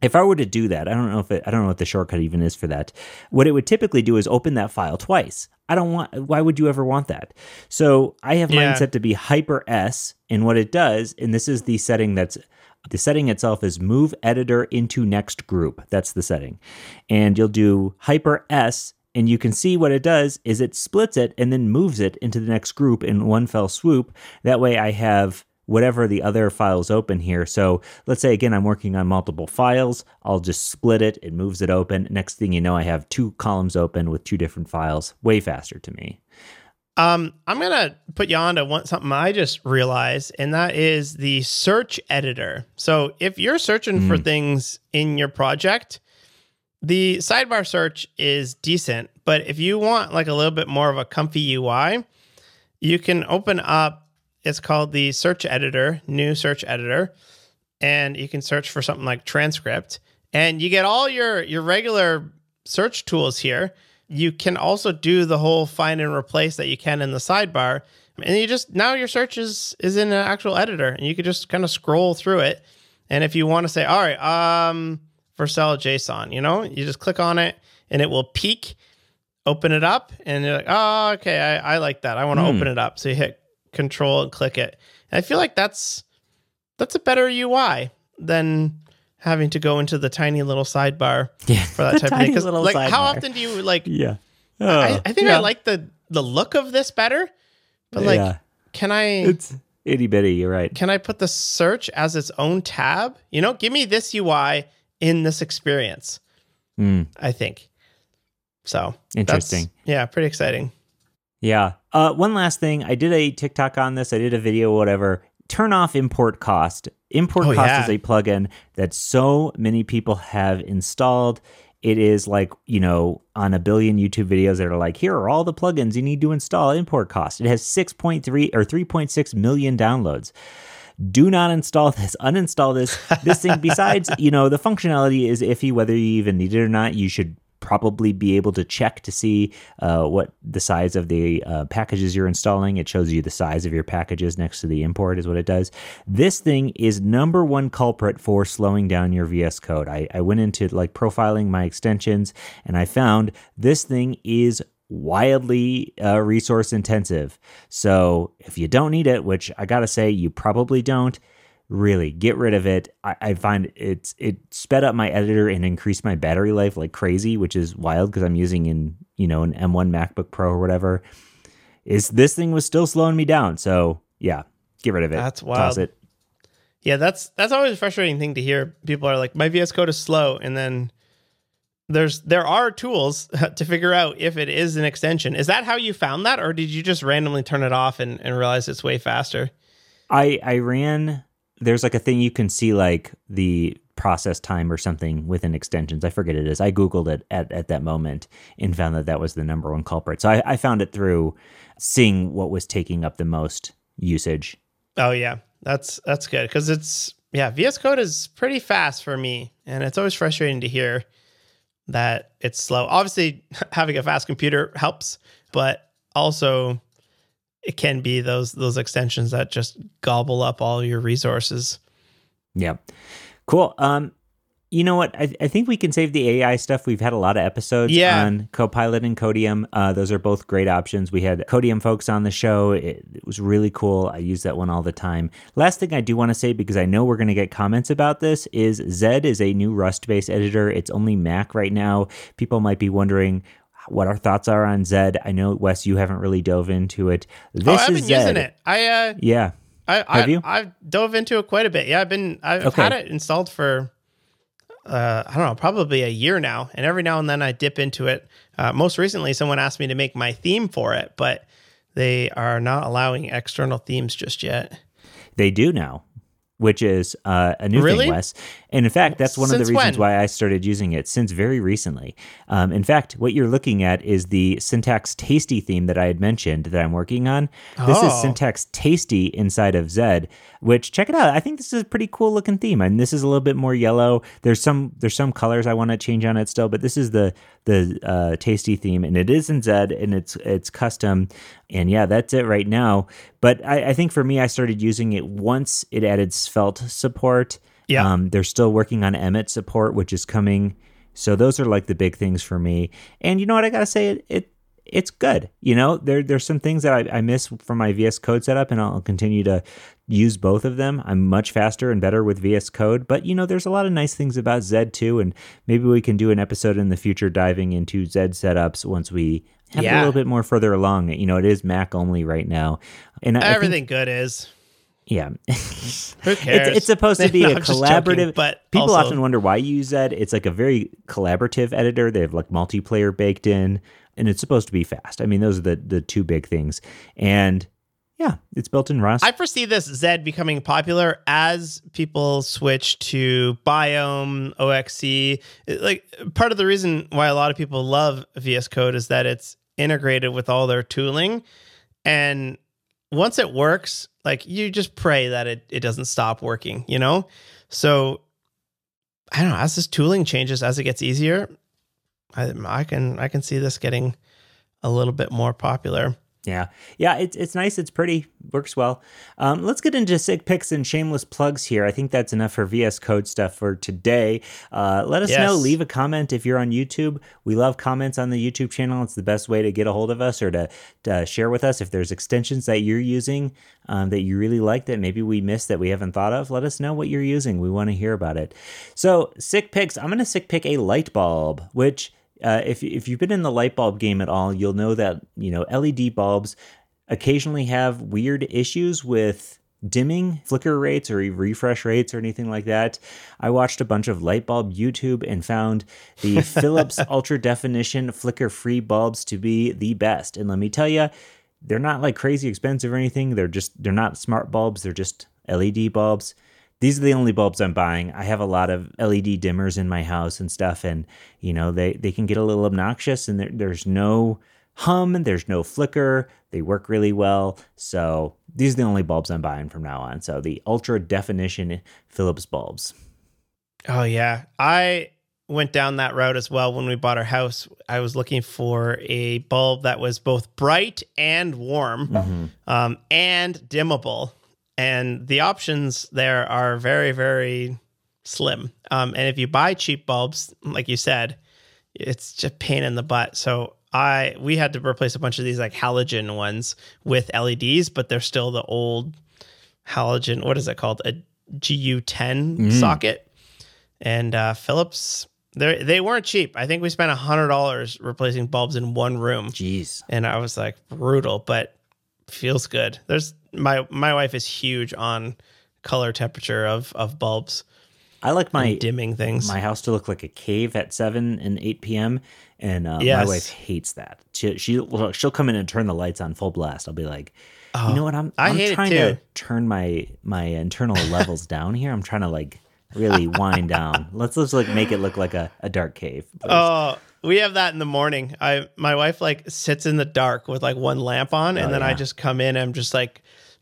if I were to do that, I don't know if it, I don't know what the shortcut even is for that. What it would typically do is open that file twice. I don't want, why would you ever want that? So I have mine Yeah. set to be Hyper S, and what it does, and this is the setting that's, the setting itself is move editor into next group. That's the setting. And you'll do Hyper S, and you can see what it does is it splits it and then moves it into the next group in one fell swoop. That way I have whatever the other files open here. So let's say, again, I'm working on multiple files. I'll just split it. It moves it open. Next thing you know, I have two columns open with two different files. Way faster to me. Um, I'm going to put you on to one, something I just realized, and that is the search editor. So if you're searching mm. for things in your project, the sidebar search is decent. But if you want like a little bit more of a comfy U I, you can open up, it's called the search editor, new search editor, and you can search for something like transcript, and you get all your, your regular search tools here. You can also do the whole find and replace that you can in the sidebar, and you just, now your search is, is in an actual editor, and you can just kind of scroll through it. And if you want to say, all right, um, for cell JSON, you know, you just click on it and it will peek, open it up, and you're like, oh, okay, I, I like that. I want to mm. open it up. So you hit Control and click it. And I feel like that's that's a better U I than having to go into the tiny little sidebar yeah, for that type of thing. Because like, sidebar. how often do you like? Yeah, oh, I, I think yeah. I like the the look of this better, but like, yeah. can I? It's itty bitty. You're right. Can I put the search as its own tab? You know, give me this U I in this experience. Mm. I think so. Interesting. Yeah, pretty exciting. Yeah. Uh, one last thing. I did a TikTok on this. I did a video, whatever. Turn off import cost. Import oh, cost yeah. is a plugin that so many people have installed. It is like, you know, on a billion YouTube videos that are like, here are all the plugins you need to install import cost. It has six point three or three point six million downloads. Do not install this. Uninstall this. This thing, besides, you know, the functionality is iffy whether you even need it or not. You should probably be able to check to see uh, what the size of the uh, packages you're installing. It shows you the size of your packages next to the import is what it does. This thing is number one culprit for slowing down your V S Code. I, I went into like profiling my extensions and I found this thing is wildly uh, resource intensive. So if you don't need it, which I gotta say you probably don't, really get rid of it. I, I find it's it sped up my editor and increased my battery life like crazy, which is wild because I'm using in you know an M one MacBook Pro or whatever. Is this thing was still slowing me down? So yeah, get rid of it. That's wild. Toss it. Yeah, that's that's always a frustrating thing to hear. People are like, my V S Code is slow, and then there's there are tools to figure out if it is an extension. Is that how you found that, or did you just randomly turn it off and, and realize it's way faster? I I ran. There's like a thing you can see like the process time or something within extensions. I forget it is. I Googled it at, at that moment and found that that was the number one culprit. So I, I found it through seeing what was taking up the most usage. Oh yeah, that's that's good because it's yeah V S Code is pretty fast for me, and it's always frustrating to hear that it's slow. Obviously, having a fast computer helps, but also it can be those those extensions that just gobble up all your resources. Yeah. Cool. Um, you know what? I, I think we can save the A I stuff. We've had a lot of episodes yeah. on Copilot and Codium. Uh, those are both great options. We had Codium folks on the show. It, it was really cool. I use that one all the time. Last thing I do want to say, because I know we're going to get comments about this, is Zed is a new Rust-based editor. It's only Mac right now. People might be wondering what our thoughts are on Zed. I know, Wes, you haven't really dove into it. This oh, I've been is Zed. using it. I uh, yeah. I, Have I, you? I've dove into it quite a bit. Yeah, I've been I've okay. had it installed for uh, I don't know, probably a year now. And every now and then I dip into it. Uh, most recently, someone asked me to make my theme for it, but they are not allowing external themes just yet. They do now, which is uh, a new really? thing, Wes. And in fact, that's one Since of the reasons when? why I started using it since very recently. Um, in fact, what you're looking at is the Syntax Tasty theme that I had mentioned that I'm working on. This oh. is Syntax Tasty inside of Zed, which, check it out. I think this is a pretty cool looking theme. I mean, this is a little bit more yellow. There's some there's some colors I want to change on it still, but this is the the uh, Tasty theme, and it is in Zed, and it's it's custom. And yeah, that's it right now. But I, I think for me, I started using it once it added Svelte support. Yeah. Um, they're still working on Emmet support, which is coming. So those are like the big things for me. And you know what? I got to say, it, it it's good. You know, there there's some things that I, I miss from my V S Code setup, and I'll continue to use both of them. I'm much faster and better with V S Code, but you know, there's a lot of nice things about Z too, and maybe we can do an episode in the future diving into Z setups once we have Yeah. a little bit more further along. You know, it is Mac only right now, and I, Everything I think, good is. yeah. Who cares? It's, it's supposed to be No, a I'm just collaborative. joking, but people also- often wonder why you use Z. It's like a very collaborative editor. They have like multiplayer baked in, and it's supposed to be fast. I mean, those are the the two big things. And yeah, it's built in Rust. I foresee this Z becoming popular as people switch to Biome, O X C. It- Like part of the reason why a lot of people love V S Code is that it's integrated with all their tooling, and once it works, like you just pray that it, it doesn't stop working, you know? So I don't know, as this tooling changes, as it gets easier, I, I can I can see this getting a little bit more popular. Yeah. Yeah, it's it's nice. It's pretty. Works well. Um, let's get into sick picks and shameless plugs here. I think that's enough for V S Code stuff for today. Uh, let us Yes. know. Leave a comment if you're on YouTube. We love comments on the YouTube channel. It's the best way to get a hold of us or to, to share with us. If there's extensions that you're using um, that you really like that maybe we missed that we haven't thought of, let us know what you're using. We want to hear about it. So sick picks. I'm going to sick pick a light bulb, which... Uh, if if you've been in the light bulb game at all, you'll know that, you know, L E D bulbs occasionally have weird issues with dimming, flicker rates, or refresh rates, or anything like that. I watched a bunch of light bulb YouTube and found the Philips Ultra Definition flicker-free bulbs to be the best. And let me tell you, they're not like crazy expensive or anything. They're just they're not smart bulbs. They're just L E D bulbs. These are the only bulbs I'm buying. I have a lot of L E D dimmers in my house and stuff, and you know they, they can get a little obnoxious, and there, there's no hum, and there's no flicker. They work really well. So these are the only bulbs I'm buying from now on. So the Ultra Definition Philips bulbs. Oh, yeah. I went down that route as well when we bought our house. I was looking for a bulb that was both bright and warm Mm-hmm. um, and dimmable. And the options there are very, very slim. Um, and if you buy cheap bulbs, like you said, it's just a pain in the butt. So I we had to replace a bunch of these like halogen ones with L E Ds, but they're still the old halogen. What is it called? A G U ten Mm. socket. And uh, Philips, they they weren't cheap. I think we spent one hundred dollars replacing bulbs in one room. Jeez. And I was like, brutal, but feels good. There's my my wife is huge on color temperature of of bulbs. I like my and dimming things. my house to look like a cave at seven and eight p.m. and uh, Yes. my wife hates that. She she well, she'll come in and turn the lights on full blast. I'll be like, Oh, you know what? I'm I I'm hate it trying too. to turn my my internal levels down here. I'm trying to like really wind down. Let's just like make it look like a, a dark cave. please. Oh, we have that in the morning. I my wife like sits in the dark with like one lamp on, and Oh, then I yeah. just come in and I'm just like,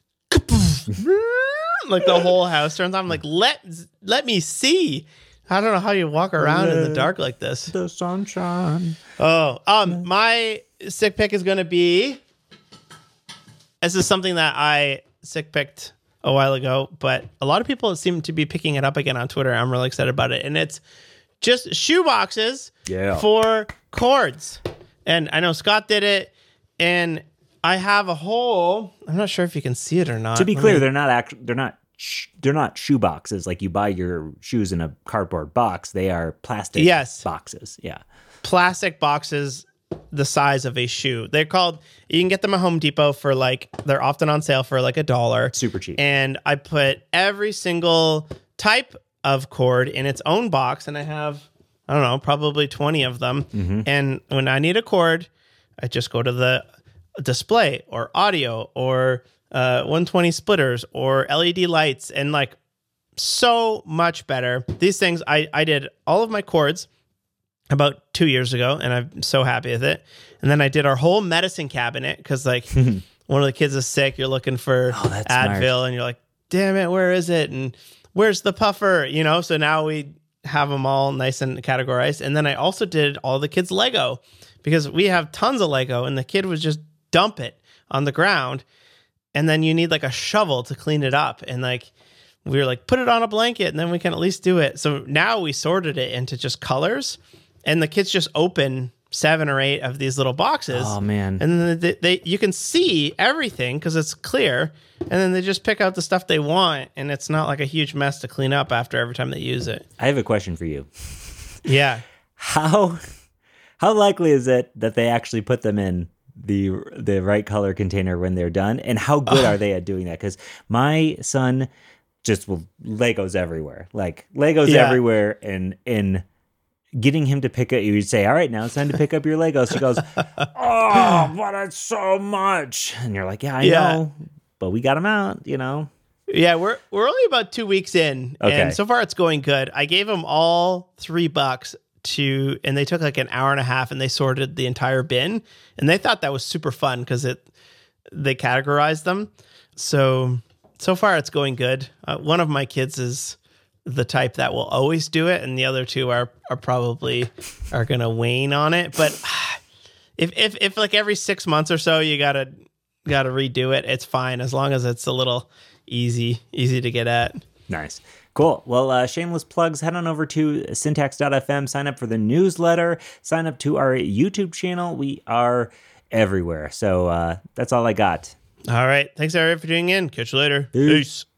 like the whole house turns on. I'm like, let let me see. I don't know how you walk around in the Let dark like this. the sunshine. Oh, um, my sick pick is gonna be. This is something that I sick picked a while ago, but a lot of people seem to be picking it up again on Twitter. I'm really excited about it, and it's just shoe boxes Yeah. for cords. And I know Scott did it, and I have a whole. I'm not sure if you can see it or not. To be Let clear, me- they're not act- they're not sh- they're not shoe boxes like you buy your shoes in a cardboard box. They are plastic Yes. boxes. Yeah. plastic boxes the size of a shoe. They're called, you can get them at Home Depot for like, they're often on sale for like a dollar. Super cheap. And I put every single type of cord in its own box, and I have, I don't know, probably twenty of them. Mm-hmm. And when I need a cord, I just go to the display or audio or uh, one twenty splitters or L E D lights, and like so much better. These things, I, I did all of my cords about two years ago, and I'm so happy with it. And then I did our whole medicine cabinet because like one of the kids is sick. You're looking for Oh, that's Advil, smart. and you're like, damn it, where is it? And where's the puffer? You know, so now we have them all nice and categorized. And then I also did all the kids' Lego because we have tons of Lego, and the kid would just dump it on the ground. And then you need like a shovel to clean it up. And like we were like, put it on a blanket and then we can at least do it. So now we sorted it into just colors, and the kids just open seven or eight of these little boxes. Oh man. And then they, they you can see everything because it's clear, and then they just pick out the stuff they want, and it's not like a huge mess to clean up after every time they use it. I have a question for you. Yeah. How how likely is it that they actually put them in the the right color container when they're done, and how good are they at doing that? Because my son just will Legos everywhere, like Legos Yeah. everywhere, and in getting him to pick up, you would say, all right, now it's time to pick up your Legos. He goes, oh, but it's so much. And you're like, yeah, I Yeah. know, but we got them out, you know? Yeah, we're we're only about two weeks in, Okay. and so far it's going good. I gave them all three bucks to, and they took like an hour and a half, and they sorted the entire bin, and they thought that was super fun because it they categorized them. So so far it's going good. Uh, one of my kids is the type that will always do it, and the other two are are probably are gonna wane on it. But if if if like every six months or so you gotta gotta redo it, it's fine as long as it's a little easy easy to get at. Nice. Cool. Well, uh, shameless plugs. Head on over to syntax dot f m, sign up for the newsletter, sign up to our YouTube channel. We are everywhere. So uh, that's all I got. All right. Thanks, everybody, for tuning in. Catch you later. Peace. Peace.